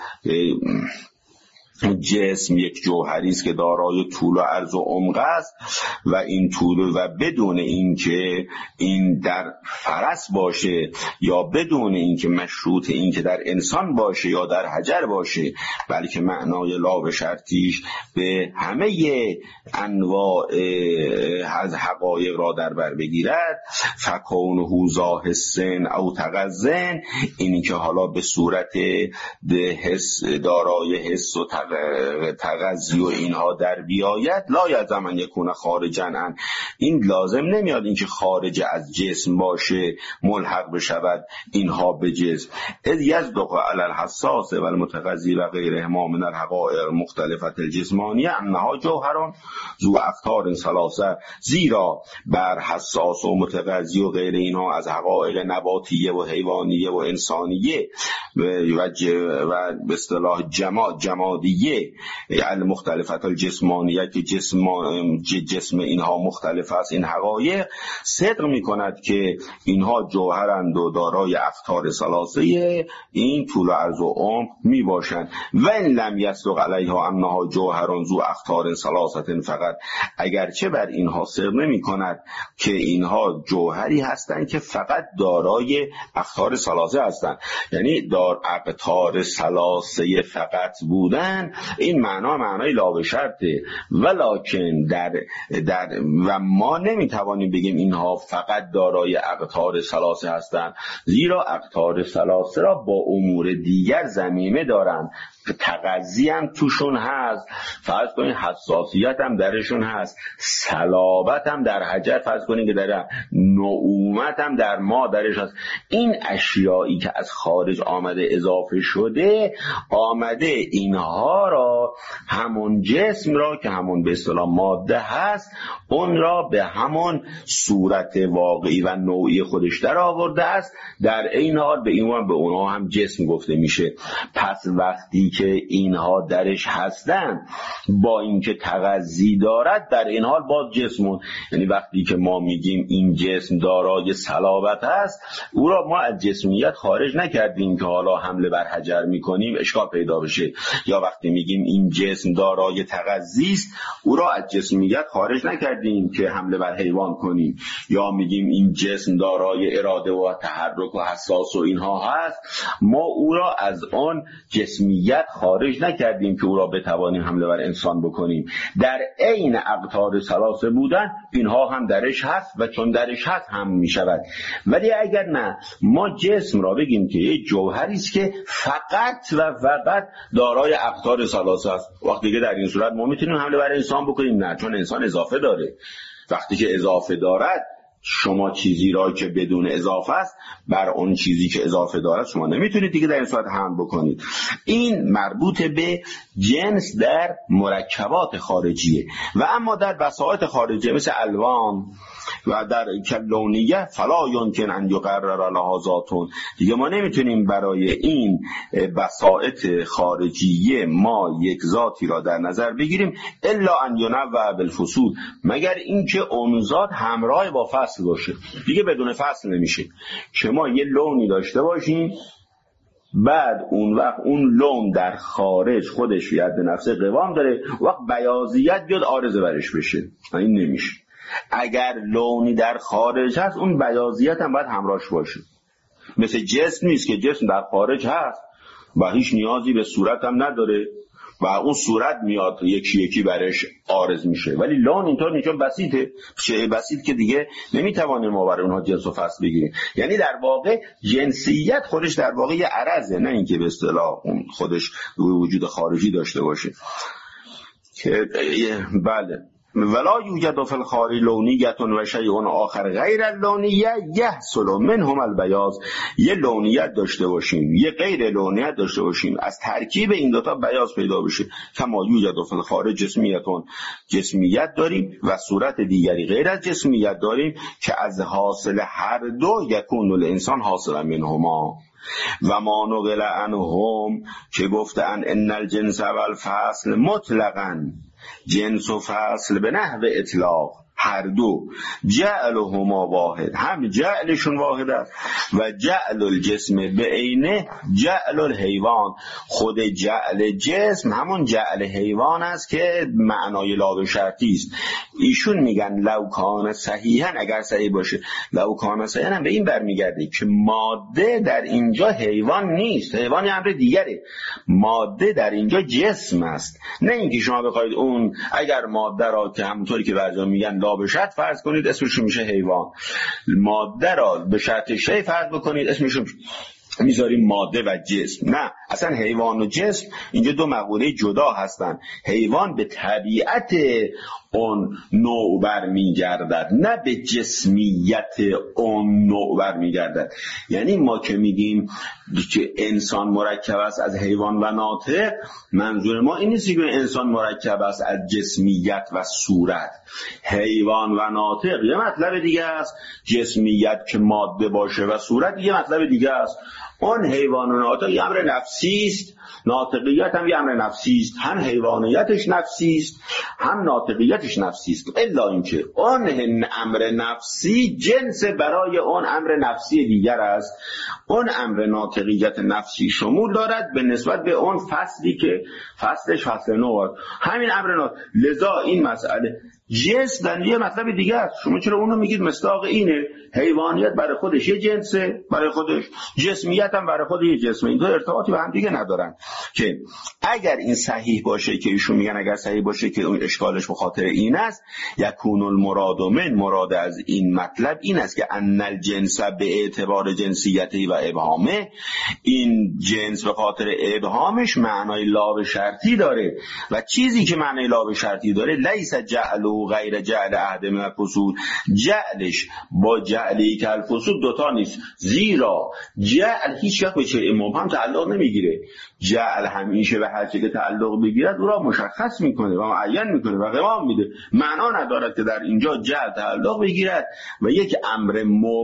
جسم یک جوهری است که دارای طول و عرض و عمق است و این طول و بدون اینکه این در فرس باشه یا بدون اینکه مشروط اینکه در انسان باشه یا در حجر باشه، بلکه معنای لا شرطیش به همه انواع از حقایق را در بر بگیرد، فکونه ذا حسن او تغزن، اینی که حالا به صورت حس دارای حس و تغذی و اینها در بیاید، لا یلزم ان یکون خارجا عن، این لازم نمیاد اینکه خارج از جسم باشه ملحق بشود اینها به جسم. اذ یصدق علی الحساس و المتغذی و غیرهما من الحقائق مختلفه الجسمانیه انها جوهران ذو اقطار ثلاثه، زیرا بر حساس و متغذی و غیر اینها از حقایق نباتیه و حیوانیه و انسانیه و به اصطلاح جمادیه المختلفات الجسمانیه که جسم اینها مختلف است، این حقایق صدق می کند که اینها جوهرند و دارای اقطار ثلاثه، این طول و عرض و عمق می باشند. و ان لم یصدق علیها انها جوهران ذو اقطار ثلاثه فقط، اگرچه بر اینها صدق نمی کند که اینها جوهری هستند که فقط دارای اقطار ثلاثه هستند، یعنی دار اقطار ثلاثه فقط بودن، این معنای لا به شرطه، ولکن در و ما نمیتوانیم بگیم اینها فقط دارای اقطار ثلاثه هستند، زیرا اقطار ثلاثه را با امور دیگر ضمیمه دارند، تغذی هم توشون هست، فرض کنید حساسیت هم درشون هست، صلابت هم در حجر فرض کنید که در نعومت هم در ما درش هست. این اشیایی که از خارج آمده اضافه شده، آمده اینها را همون جسم را که همون به اصطلاح ماده هست اون را به همون صورت واقعی و نوعی خودش در آورده است، در این حال به این به اونها هم جسم گفته میشه. پس وقتی که اینها درش هستن با اینکه تغذی دارد، در این حال باز جسمون، یعنی وقتی که ما میگیم این جسم دارای صلابت است، او را ما از جسمیت خارج نکردیم که حالا حمله بر حجر میکنیم اشکال پیدا بشه، یا وقتی میگیم این جسم دارای تغذی است، او را از جسمیت خارج نکردیم که حمله بر حیوان کنیم، یا میگیم این جسم دارای اراده و تحرک و حساس و اینها هست، ما او را از آن جسمیت خارج نکردیم که او را بتوانیم حمله بر انسان بکنیم. در عین اقطار ثلاثه بودن اینها هم درش هست و چون درش هست هم میشود. ولی اگر نه ما جسم را بگیم که یک جوهری است که فقط و فقط دارای اقطار ثلاثه است، وقتی که در این صورت ما میتونیم حمله بر انسان بکنیم؟ نه، چون انسان اضافه داره. وقتی که اضافه دارد، شما چیزی را که بدون اضافه است بر اون چیزی که اضافه دارد شما نمیتونید دیگه در این صورت حمل بکنید. این مربوط به جنس در مرکبات خارجیه. و اما در بساطات خارجیه مثل الوان و در کلونیه فلا یمکن ان یقرر لها ذاتون، دیگه ما نمیتونیم برای این بساطات خارجیه ما یک ذاتی را در نظر بگیریم الا ان ینوع بالفصول، مگر اینکه اون ذات همراه با فصل باشه. دیگه بدون فصل نمیشه که ما یه لونی داشته باشیم، بعد اون وقت اون لون در خارج خودش ید نفسه قوام داره، وقت بیاضیت بیاد عارضه برش بشه، این نمیشه. اگر لونی در خارج هست اون بیاضیت هم باید همراهش باشه. مثل جسم نیست که جسم در خارج هست و هیچ نیازی به صورت هم نداره و اون صورت میاد یکی یکی برش عارض میشه، ولی لون اینطور نیست، چون بسیطه، چه بسیط که دیگه نمیتوانیم ما برای اونها جنس و فصل بگیریم. یعنی در واقع جنسیت خودش در واقع یه عرضه، نه اینکه به اصطلاح اون خودش وجود خارجی داشته باشه. که بله ولا یوجد فی الخاری لونیة و شیء آخر غیر اللونیه یحصل منهم البیاض. یه لونیت داشته باشیم یه غیر لونیت داشته باشیم، از ترکیب این دوتا بیاض پیدا بشه. کما یوجد فی الخاری جسمیت داریم و صورت دیگری غیر از جسمیت داریم که از حاصل هر دو یکون الانسان حاصلا منهما. و ما نقل عنهم که گفتن ان الجنس و الفصل مطلقاً، جنس و فصل به نحو اطلاق هر دو جعلهما واحد، هم جعلشون واحد است و جعل الجسم به عینه جعل الحیوان. خود جعل جسم همون جعل حیوان است که معنای لا به شرطی است. ایشون میگن لو کان صحیحا، اگر صحیح باشه، لو کان صحیحا هم به این برمیگرده که ماده در اینجا حیوان نیست، حیوان یه امر دیگره، ماده در اینجا جسم است. نه اینکه شما بخواید اون اگر ماده را که همونطوری که بعضیا میگن لا به شرط فرض کنید اسمش میشه حیوان، ماده را به شرط شی فرض بکنید اسمش میذاریم ماده و جسم. نه، اصلا حیوان و جسم اینجا دو مقوله جدا هستن. حیوان به طبیعت اون نوع برمیگردد، نه به جسمیت اون نوع برمیگردد. یعنی ما که میگیم که انسان مرکب است از حیوان و ناطق، منظور ما این نیست که انسان مرکب است از جسمیت و صورت. حیوان و ناطق یه مطلب دیگه است، جسمیت که ماده باشه و صورت یه مطلب دیگه است. اون حیوان و ناطق یه امر نفسی است، ناطقیت هم یه امر نفسی است، هم حیوانیتش نفسی است هم ناطقیتش نفسی است. الا اینکه اون امر نفسی جنس برای اون امر نفسی دیگر است. اون امر ناطقیت نفسی شمول دارد به نسبت به اون فصلی که فصلش فصل نو است. همین امر لذا این مسئله جنس در یه مطلب دیگه است. شما چرا اونو میگید مصداق اینه؟ حیوانیت برای خودش یه جنسه برای خودش، جسمیت هم برای خود یه جسمه. این دو ارتباطی به هم دیگه ندارن. که اگر این صحیح باشه که ایشون میگن اگر صحیح باشه که اون اشکالش به خاطر این است، یکون المراد من، مراد از این مطلب این است که ان الجنس به اعتبار جنسیتی و ابهامه، این جنس به خاطر ابهامش معنای لا به شرطی داره و چیزی که معنای لا به شرطی داره لیس جعله غیر جعل احد من الفصول، جعلش با جعلی که الفصول دوتا نیست. زیرا جعل هیچ وقت به چه مبهم تعلق نمیگیره، جعل همیشه به هر چیزی که تعلق بگیرد او را مشخص میکنه و معین میکنه و قوام میده. معنا ندارد که در اینجا جعل تعلق بگیرد و یک امر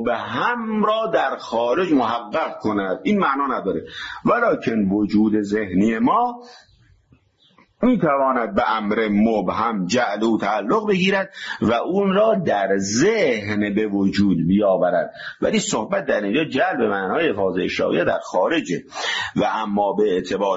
مبهم را در خارج محقق کند، این معنا نداره. ولکن وجود ذهنی ما میتواند به امر مبهم جعل و تعلق بگیرد و اون را در ذهن به وجود بیاورد، ولی صحبت در اینجا جعل به معنای افاضه اشراقیه در خارجه. و اما به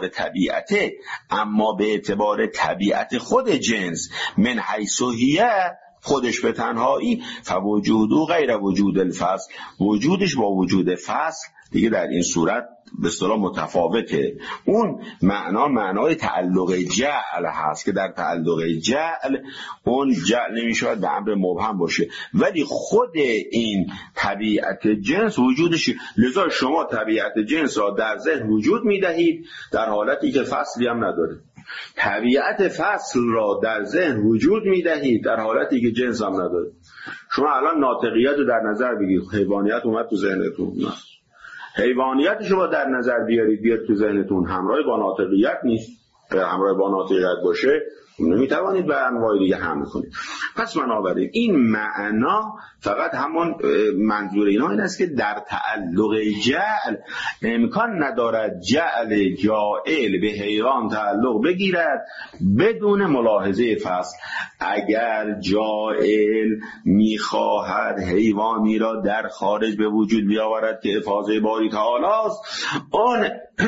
اعتبار طبیعت خود جنس من حیث هی، خودش به تنهایی، فوجودو غیر وجود الفصل، وجودش با وجود فصل دیگه در این صورت به اصطلاح متفاوته. اون معنای تعلق جعل هست که در تعلق جعل اون جعل نمیشود به امر مبهم باشه، ولی خود این طبیعت جنس وجودش. لذا شما طبیعت جنس را در ذهن وجود میدهید در حالتی که فصلی هم نداره، طبیعت فصل را در ذهن وجود میدهید در حالتی که جنس هم نداره. شما الان ناطقیت رو در نظر بگیرید، حیوانیت اومد تو ذهنتون، نه حیوانیت شما در نظر بیارید تو ذهنتون، همراه با ناطقیت نیست. همراه با ناطقیت باشه نمیتوانید به انواع دیگه حمل کنید. پس بنابراین این معنا فقط همون منظور اینا این است که در تعلق جعل امکان ندارد جعل جاعل به حیوان تعلق بگیرد بدون ملاحظه فصل. اگر جاعل میخواهد حیوانی را در خارج به وجود بیاورد که افاضه باری تعالی است، اون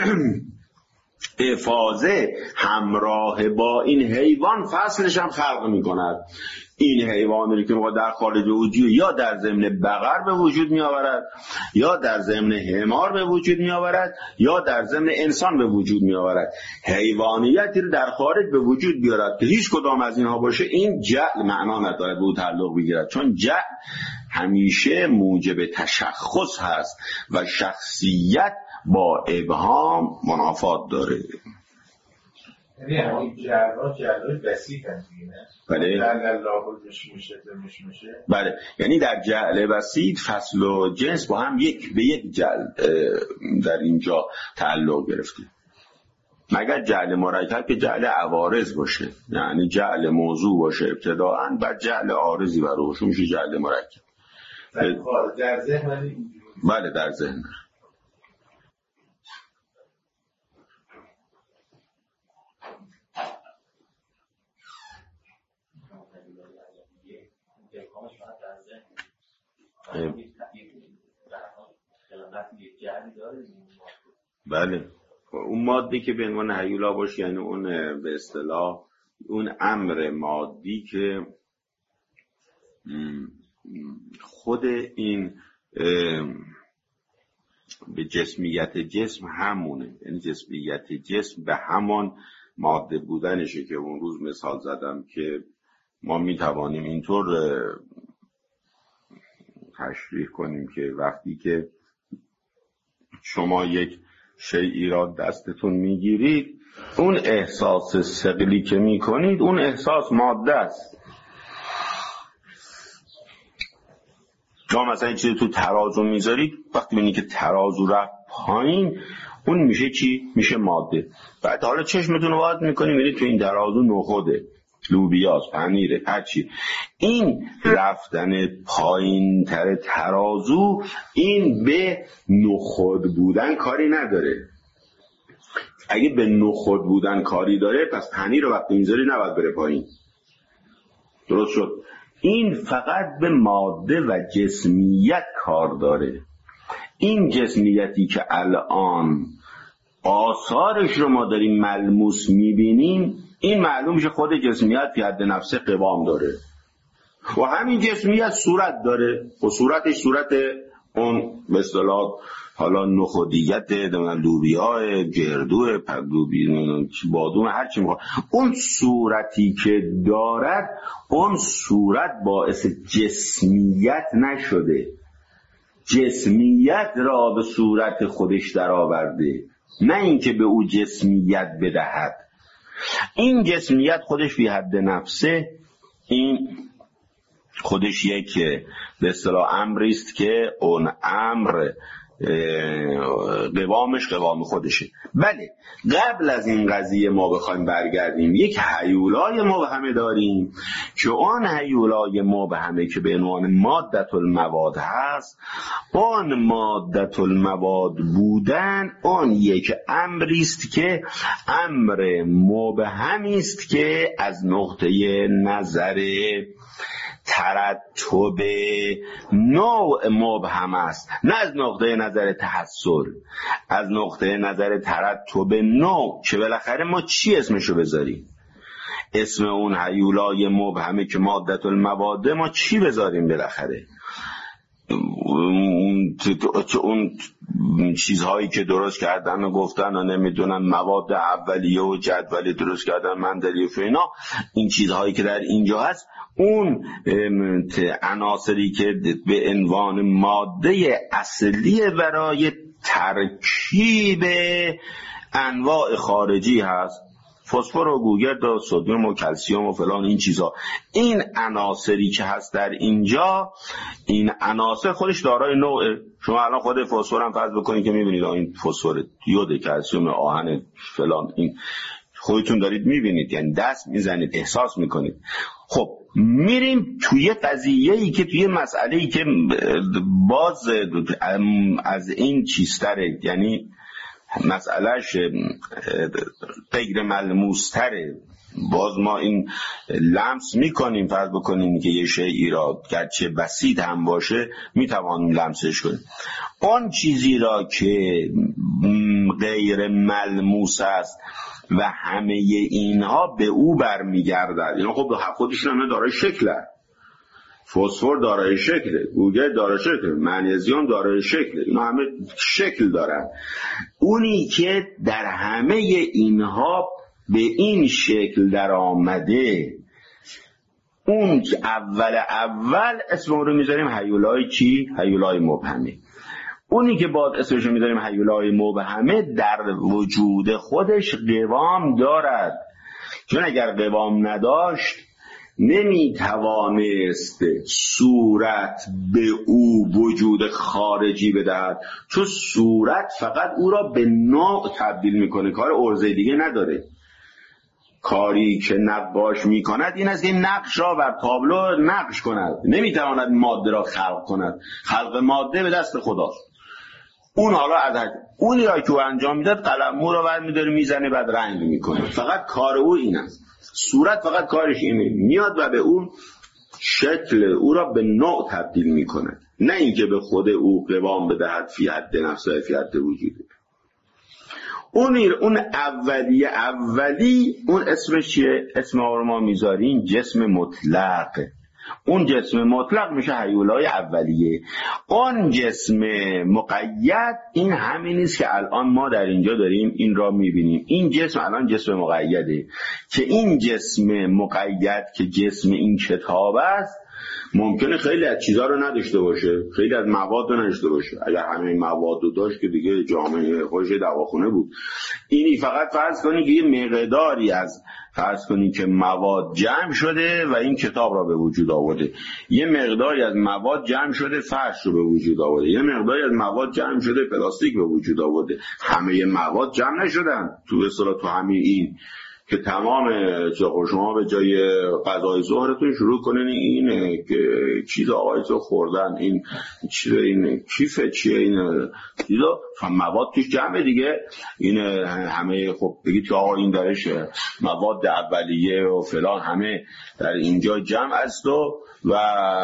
افاضه همراه با این حیوان فصلش هم خلق می کند. این حیوانی که ما در خارج وجود یا در ضمن بقر به وجود می آورد، یا در ضمن حمار به وجود می آورد، یا در ضمن انسان به وجود می آورد. حیوانیتی رو در خارج به وجود بیارد که هیچ کدام از اینها باشه، این جعل معنا ندارد به او تعلق بگیرد، چون جعل همیشه موجب تشخص هست و شخصیت با ابهام منافات داره. یعنی همین جعل بسیط هست دیگه. بله. جعل الله میشه. بله، یعنی در جعل بسیط فصل و جنس با هم یک به یک جعل در اینجا تعلق گرفته، مگر جعل مرکب که جعل عوارض باشه، یعنی جعل موضوع باشه ابتداءً بعد جعل عارضی بر روش میشه جعل مرکب. در ذهن بله در ذهن. بله اون ماده که به عنوان هیولا باشه یعنی اون به اصطلاح اون امر مادی که خود این به جسمیت جسم همونه، یعنی جسمیت جسم به همان ماده بودنشه که اون روز مثال زدم که ما میتوانیم اینطور تشریح کنیم که وقتی که شما یک شیئی را دستتون میگیرید اون احساس ثقلی که میکنید اون احساس ماده است. شما مثلا این چیزی تو ترازو میذارید وقتی ببینید که ترازو رفت پایین اون میشه چی؟ میشه ماده. بعد حالا چشمتون رو باز میکنید میبینید تو این ترازو نخوده، لوبیاست، پنیره، هرچی. این رفتن پایین تر ترازو این به نخود بودن کاری نداره. اگه به نخود بودن کاری داره پس پنیر رو وقتی میذاری نباید بره پایین. درست شد؟ این فقط به ماده و جسمیت کار داره. این جسمیتی که الان آثارش رو ما داریم ملموس میبینیم این معلوم میشه خود جسمیت فی حد نفسه قوام داره و همین جسمیت صورت داره و صورتش صورت اون به اصطلاح حالا نخودیت لوبیاه گردو بادوم هرچی میخواد اون صورتی که دارد اون صورت باعث جسمیت نشده، جسمیت را به صورت خودش در آورده، نه اینکه به او جسمیت بدهد. این جسمیت خودش فی حد نفسه این خودش یک به اصطلاح امری است که اون امر قوامش قوام خودشه. بله قبل از این قضیه ما بخوایم برگردیم یک هیولای مبهمه داریم که آن هیولای مبهمه که به عنوان مادة المواد هست، آن مادة المواد بودن آن یک امری است که امر مبهمی است که از نقطه نظر ترتب نوع مبهم است، نه از نقطه نظر تحصل، از نقطه نظر ترتب نوع که بالاخره ما چی اسمشو بذاریم؟ اسم اون هیولای مبهمه که مادة المواد ما چی بذاریم بالاخره؟ اون چیزهایی که درست کردن و گفتن و نمیدونم مواد اولیه و جدولی درست کردن مندلیف و اینا، این چیزهایی که در اینجا هست اون عناصری که به عنوان ماده اصلی برای ترکیب انواع خارجی هست، فسفر و گوگرد و سدیم و کلسیم و فلان این چیزا، این عناصری که هست در اینجا این عناصر خودش دارای نوع. شما الان خود فسفر هم فرض بکنید که میبینید این فسفر یود کلسیم آهن فلان این خودتون دارید میبینید، یعنی دست میزنید احساس میکنید. خب میریم توی قضیه‌ای که توی مسئله‌ای که باز از این چیزتره، یعنی مسئلهش غیر ملموستره. باز ما این لمس میکنیم، فرض بکنیم که یه شیئی را گرچه بسیط هم باشه میتوانیم لمسش کنیم. اون چیزی را که غیر ملموس است و همه اینها به او برمیگردد، اینا خب خودشون هم دارای شکله، فسفر دارای شکله، گوگرد دارای شکله، منیزیم دارای شکله، اینا همه شکل دارن. اونی که در همه اینها به این شکل در آمده اون اول اسم رو میذاریم هیولای چی؟ هیولای مبهمه. اونی که بعد اسمش رو میذاریم هیولای مبهمه در وجود خودش قوام دارد، چون اگر قوام نداشت نمیتوانست صورت به او وجود خارجی بدهد، چون صورت فقط او را به نوع تبدیل میکنه، کار عرضه دیگه نداره. کاری که نقاش میکند این است که نقش را بر تابلو نقش کند، نمیتواند ماده را خلق کند. خلق ماده به دست خداست. اون حالا اونی را که او انجام میداد قلمو را برمی‌داره میزنه بعد رنگ میکنه، فقط کار او این است. صورت فقط کارش اینه، میاد و به اون شکل او را به نوع تبدیل میکنه، نه اینکه به خود او قوام بدهد فی حد نفسه فی حد وجوده. اون اولی اون اسمش چیه؟ اسم ما میذاریم جسم مطلق. اون جسم مطلق میشه هیولای اولیه. اون جسم مقید این همین نیست که الان ما در اینجا داریم این را میبینیم. این جسم الان جسم مقیده که این جسم مقید که جسم این کتاب است ممکنه خیلی از چیزها رو نداشته باشه، خیلی از مواد رو نداشته باشه. اگر همه مواد رو داشت که دیگه جامعه خودش دواخونه بود. اینی فقط فرض کنید که یه مقداری از فرض کنید که مواد جمع شده و این کتاب را به وجود آورده، یه مقداری از مواد جمع شده فرش رو به وجود آورده، یه مقداری از مواد جمع شده پلاستیک به وجود آورده. همه مواد جمع نشدن تو اصطلاح تو همین این که تمام شما به جای غذای ظهرتون شروع کنین این که چیز آقای تو خوردن، این چیز، این کیفه چیه، این چیزا مواد توش جمعه دیگه. این همه خب بگید که آقا این درش مواد اولیه و فلان همه در اینجا جمع است و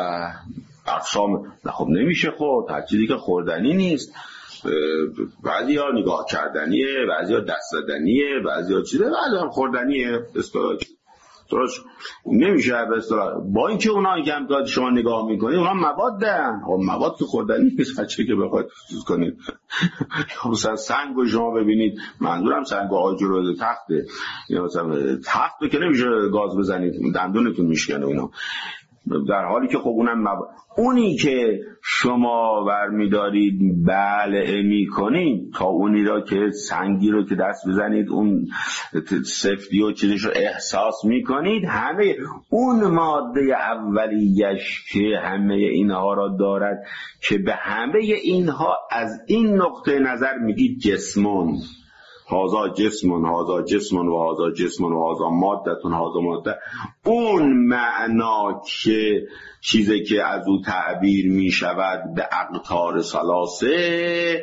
اقسام خب نمیشه خورد، هر چیزی که خوردنی نیست. بعضی ها نگاه کردنیه، بعضی ها دست زدنیه، بعضی ها چیزه، بعضی ها خوردنیه. اصطلاح درست نمیشه به اصطلاح. با اینکه اونایی که هم شما نگاه میکنید اونا موادن، مواد که خوردنی نیست. هرچی که بخواید چیز کنید مثلا سنگ رو شما ببینید، منظورم سنگ آجر تخته، یا مثلا تخت که نمیشه گاز بزنید دندونتون میشکنه اونا، در حالی که خب اونم اونی که شما برمیدارید بلعه میکنید تا اونی را که سنگی رو که دست بزنید اون سفتی و چیزش رو احساس میکنید، همه اون ماده اولیش که همه اینها را دارد که به همه اینها از این نقطه نظر میگید جسمون، هازا جسمون، هازا جسمون و هازا جسمون و هازا مادتون، هازا ماده. اون معنا که چیزی که از او تعبیر می شود به اقطار ثلاثه،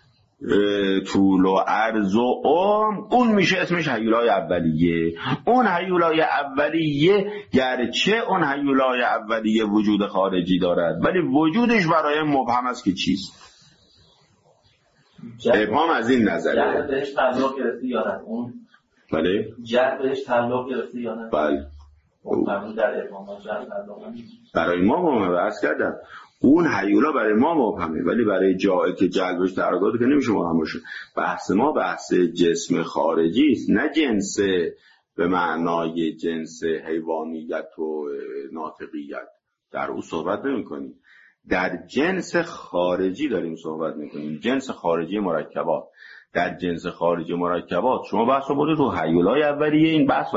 طول و عرض و اون میشه اسمش هیولای اولیه. اون هیولای اولیه گرچه اون هیولای اولیه وجود خارجی دارد ولی وجودش برای مبهم است که چیست. ابهام از این نظره. جهل بهش تعلق گرفته یا نه؟ اون بله؟ جهل بهش تعلق گرفته یا نه؟ بله. اون در ابهام جهل تعلق برای ما مبهمه. عرض کردم اون هیولا برای ما مبهمه ولی برای جایی که جهل بهش تعلق که نمیشه مبهم باشه. بحث ما بحث جسم خارجی است، نه جنس به معنای جنس حیوانیت و ناطقیت. در او صحبت نمی‌کنیم. در جنس خارجی داریم صحبت میکنیم، جنس خارجی مرکبات. در جنس خارجی مرکبات شما بحث رو بودید رو هیولای اولیه، این بحث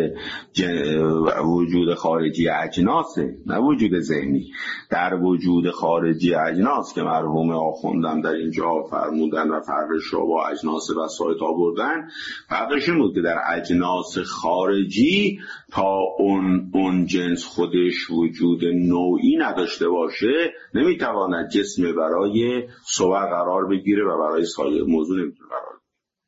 وجود خارجی اجناسه نه وجود ذهنی. در وجود خارجی اجناس که مرحوم آخوندم در اینجا فرمودن و فرقش رو با اجناس وسایط آوردن، فرقش این بود که در اجناس خارجی تا اون جنس خودش وجود نوعی نداشته باشه نمیتواند جسم برای صور قرار بگیره و برای سایر موضوع نمیتونه قرار بگیره.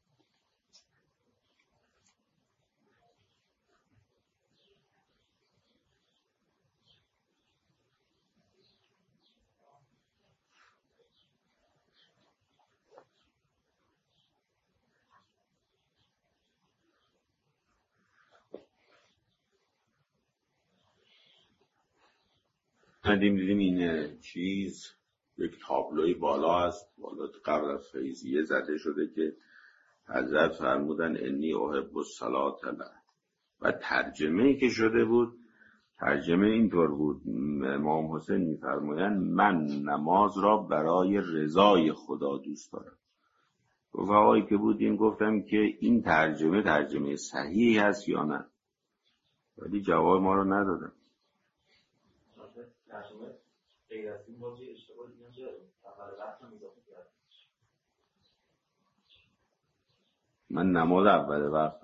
دیدیم این چیز یک تابلوی بالا هست، بالا قبل از فیضیه زده شده که حضرت فرمودن انی احب الصلاة و ترجمه‌ای که شده بود ترجمه اینطور بود، امام حسین می‌فرمایند من نماز را برای رضای خدا دوست دارم. گفته‌هایی که بودیم گفتم که این ترجمه صحیحی هست یا نه. ولی جواب ما رو ندادن. من نماز اول وقت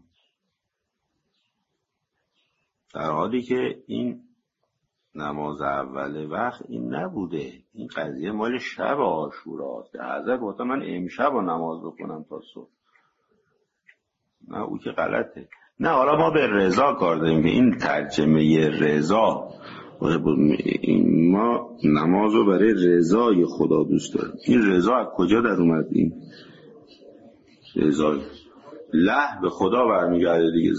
در حالی که این نماز اول وقت این نبوده، این قضیه مال شب عاشوراست. حضرت گفتم من امشب رو نماز بکنم تا صبح. نه او که غلطه. نه حالا ما به رضا کار داریم که این ترجمه رضا، ما نماز رو برای رضای خدا دوست داریم. این رضا از کجا در اومد؟ این رضا له به خدا برمیگرده دیگه.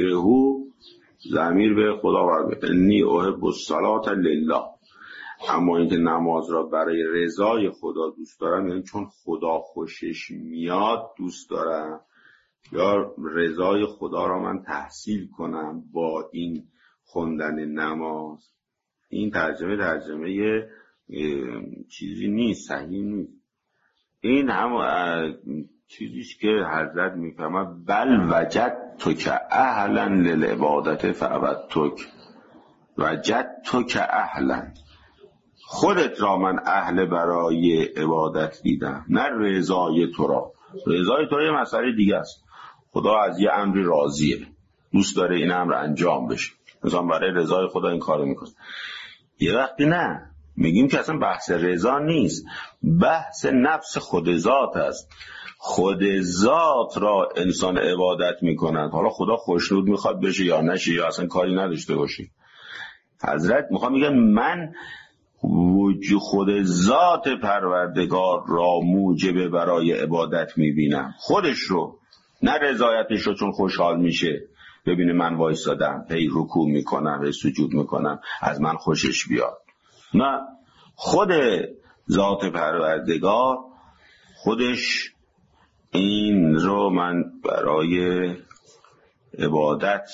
ضمیر به خدا برمیگرده. انی احب الصلاة لله. اما اینکه نماز را برای رضای خدا دوست دارم، یعنی چون خدا خوشش میاد دوست دارم، یا رضای خدا را من تحصیل کنم با این خوندن نماز. این ترجمه چیزی نیست، صحیح نیست. این هم چیزیش که حضرت میفهمه بل وجدتک اهلا للعبادت فعبدتک. وجدتک اهلا، خودت را من اهل برای عبادت دیدم، نه رضای تو را. رضای تو یه مسئله دیگه است. خدا از یه امری راضیه، دوست داره این امر انجام بشه، مثلا برای رضای خدا این کارو میکنه. یه وقتی نه، میگیم که اصلا بحث رضا نیست، بحث نفس خود ذات است. خود ذات را انسان عبادت میکنند. حالا خدا خوشنود میخواد بشه یا نشه، یا اصلا کاری نداشته باشه. حضرت میخواد میگن من خود ذات پروردگار را موجب برای عبادت میبینم، خودش رو، نه رضایتش رو، چون خوشحال میشه ببینه من وایسادم هی رکوع میکنم هی سجود میکنم از من خوشش بیاد. نه، خود ذات پروردگار خودش این رو من برای عبادت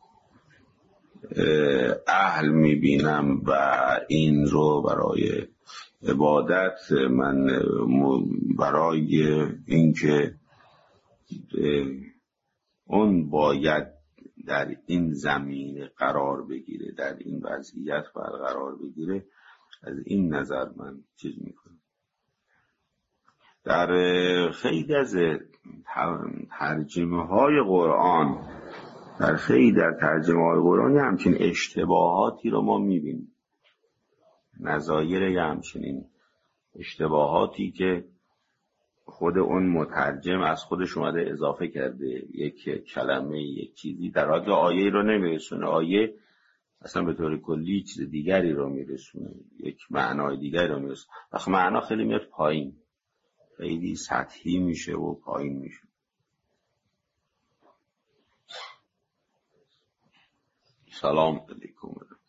اهل میبینم و این رو برای عبادت من برای اینکه اون باید در این زمینه قرار بگیره، در این وضعیت قرار بگیره، از این نظر من چیز میکنم. در خیلی از ترجمه های قرآن، در ترجمه های قرآن همچین اشتباهاتی رو ما میبینیم، نظایر همچنین اشتباهاتی که خود اون مترجم از خودش اومده اضافه کرده، یک کلمه یک چیزی، در حالی آیه رو نمیرسونه. آیه اصلا به طور کلی چیز دیگری رو میرسونه، یک معنای دیگری رو میرسونه. وقت معنا خیلی میاد پایین، خیلی سطحی میشه و پایین میشه. سلام علیکم.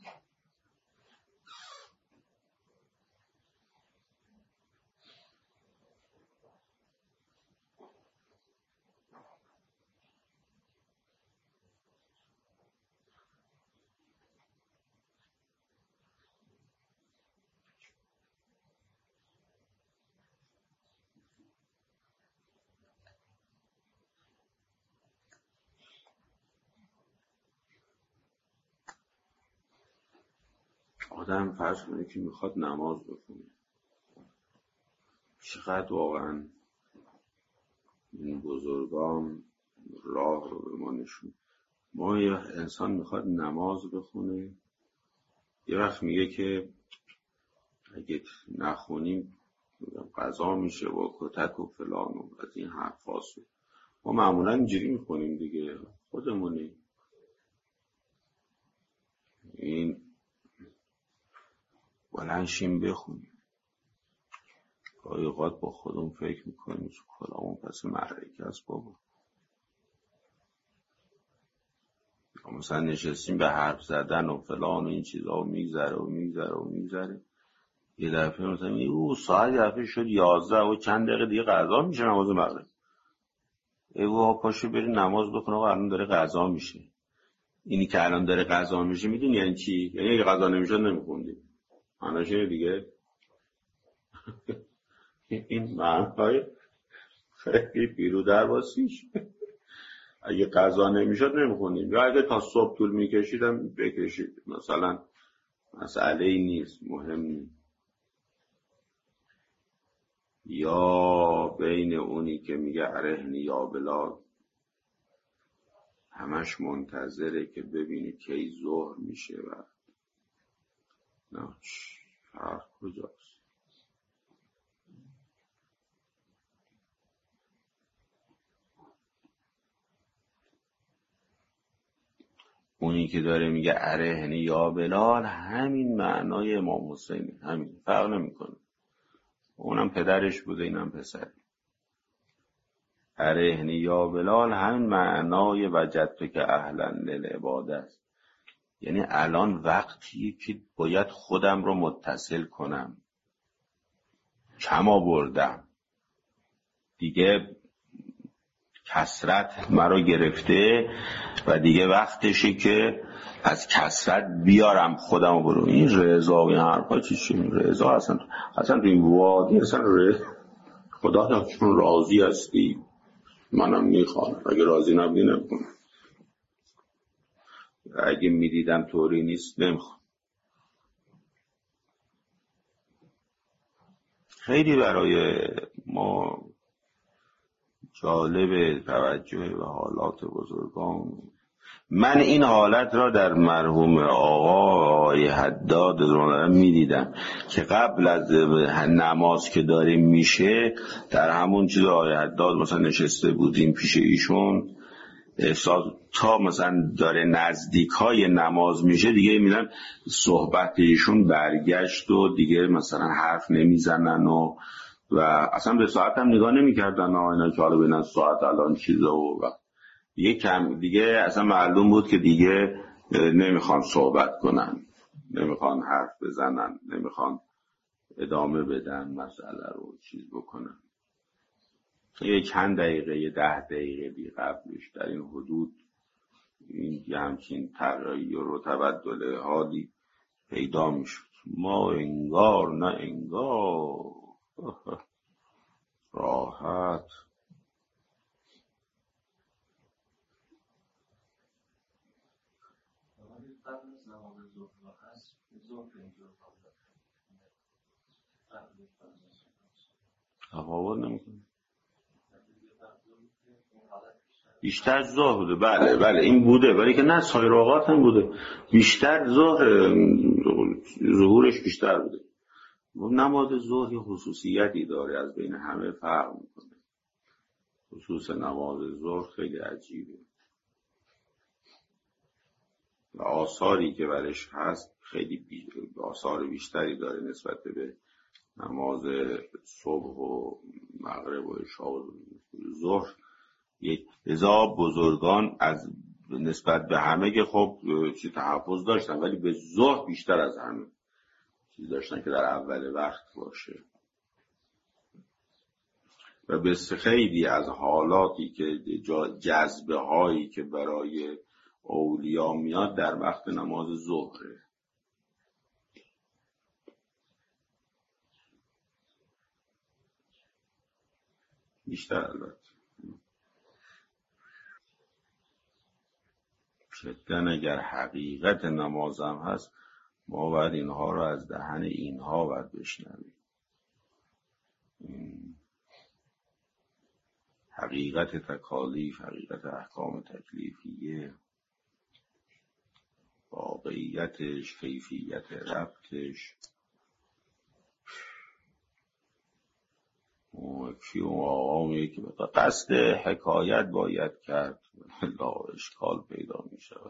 آدم فرض کنه که میخواد نماز بخونه، چقدر واقعا این بزرگان راه رو به ما نشون. ما یه انسان میخواد نماز بخونه، یه وقت میگه که اگه نخونیم قضا میشه و کتک و فلان و از این حرفاسو. ما معمولا اینجوری میخونیم دیگه، خودمونی این بلنشیم بخونیم. گاهی اوقات با خودمون فکر میکنیم کلامون پس معرکه است بابا. مثلا نشستیم به حرف زدن و فلان و این چیزا و میگذره یه دفعه مثلا او ساعت دفعه شد 11 و چند دقیقه دیگه قضا میشه نماز مغرب. ایوه پاشو بری نماز بخون آقا الان داره قضا میشه. اینی که الان داره قضا میشه میدونی یعنی چی؟ یعنی اگه قضا نمیشد نمیخوندی. معناش اینه دیگه. این معنای خیلی بیرو درباسیش. اگه قضا نمیشد نمیخونیم، یا اگه تا صبح طول میکشیدم بکشید، مثلا مسئله ای نیست، مهم نیست. یا بین اونی که میگه ارهنی یا بلال همش منتظره که ببینی کی ظهر میشه و نه، فرق کجاست؟ اونی که داره میگه ارهنی یا بلال همین معنای امام حسین، همین، فرق نمیکنه. اونم پدرش بوده اینم پسر. ارهنی یا بلال همین معنای وجدت که اهلا للعباده است. یعنی الان وقتیه که باید خودم رو متصل کنم، کم آوردم دیگه، کثرت مرا گرفته و دیگه وقتشه که از کثرت بیارم خودم برو. این رضا و این حرفا چیه؟ رضا اصلا تو این وادی اصلا خدا چون راضی هستی منم میخوام، اگه راضی نبودی نمیکنم، اگه میدیدم طوری نیست نمیخوام. خیلی برای ما جالب توجه به حالات بزرگان. من این حالت را در مرحوم آقای حداد میدیدم که قبل از نماز که داره میشه، در همون چیز آقای حداد مثلا نشسته بودیم پیش ایشون، تا مثلا داره نزدیکای نماز میشه دیگه میدن صحبت ایشون برگشت و دیگه مثلا حرف نمیزنن و اصلا به ساعت هم نگاه نمیکردن اینا که حالا ببینن ساعت الان چیزه و کم دیگه اصلا معلوم بود که دیگه نمیخوان صحبت کنن، نمیخوان حرف بزنن، نمیخوان ادامه بدن مسئله رو چیز بکنن. یه چند دقیقه، یه 10 دقیقه بی قبلش در این حدود این همچین تغییر و تبدل حالی پیدا میشد. ما انگار نه انگار راحت تفاوت نمیکنه. بیشتر ظهر بوده، بله این بوده، ولی که نه سایر اوقات هم بوده، بیشتر ظهورش بیشتر بوده. نماز ظهر یه خصوصیتی داره، از بین همه فرق میکنه. خصوص نماز ظهر خیلی عجیبه و آثاری که برش هست خیلی آثار بیشتری داره نسبت به نماز صبح و مغرب و عشا و ظهر. لذا بزرگان از نسبت به همه که خب چی تحفظ داشتن، ولی به ظهر بیشتر از همه چیز داشتن که در اول وقت باشه. و به خیلی از حالاتی که جذبه هایی که برای اولیا میاد در وقت نماز ظهره. بیشتر البته شدن اگر حقیقت نمازم هست، ما باید اینها رو از دهن اینها باید بشنویم. حقیقت تکالیف، حقیقت احکام تکلیفیه، واقعیتش، کیفیت ربطش، اون آقا میگه که قصد حکایت باید کرد، لا اشکال پیدا می شود.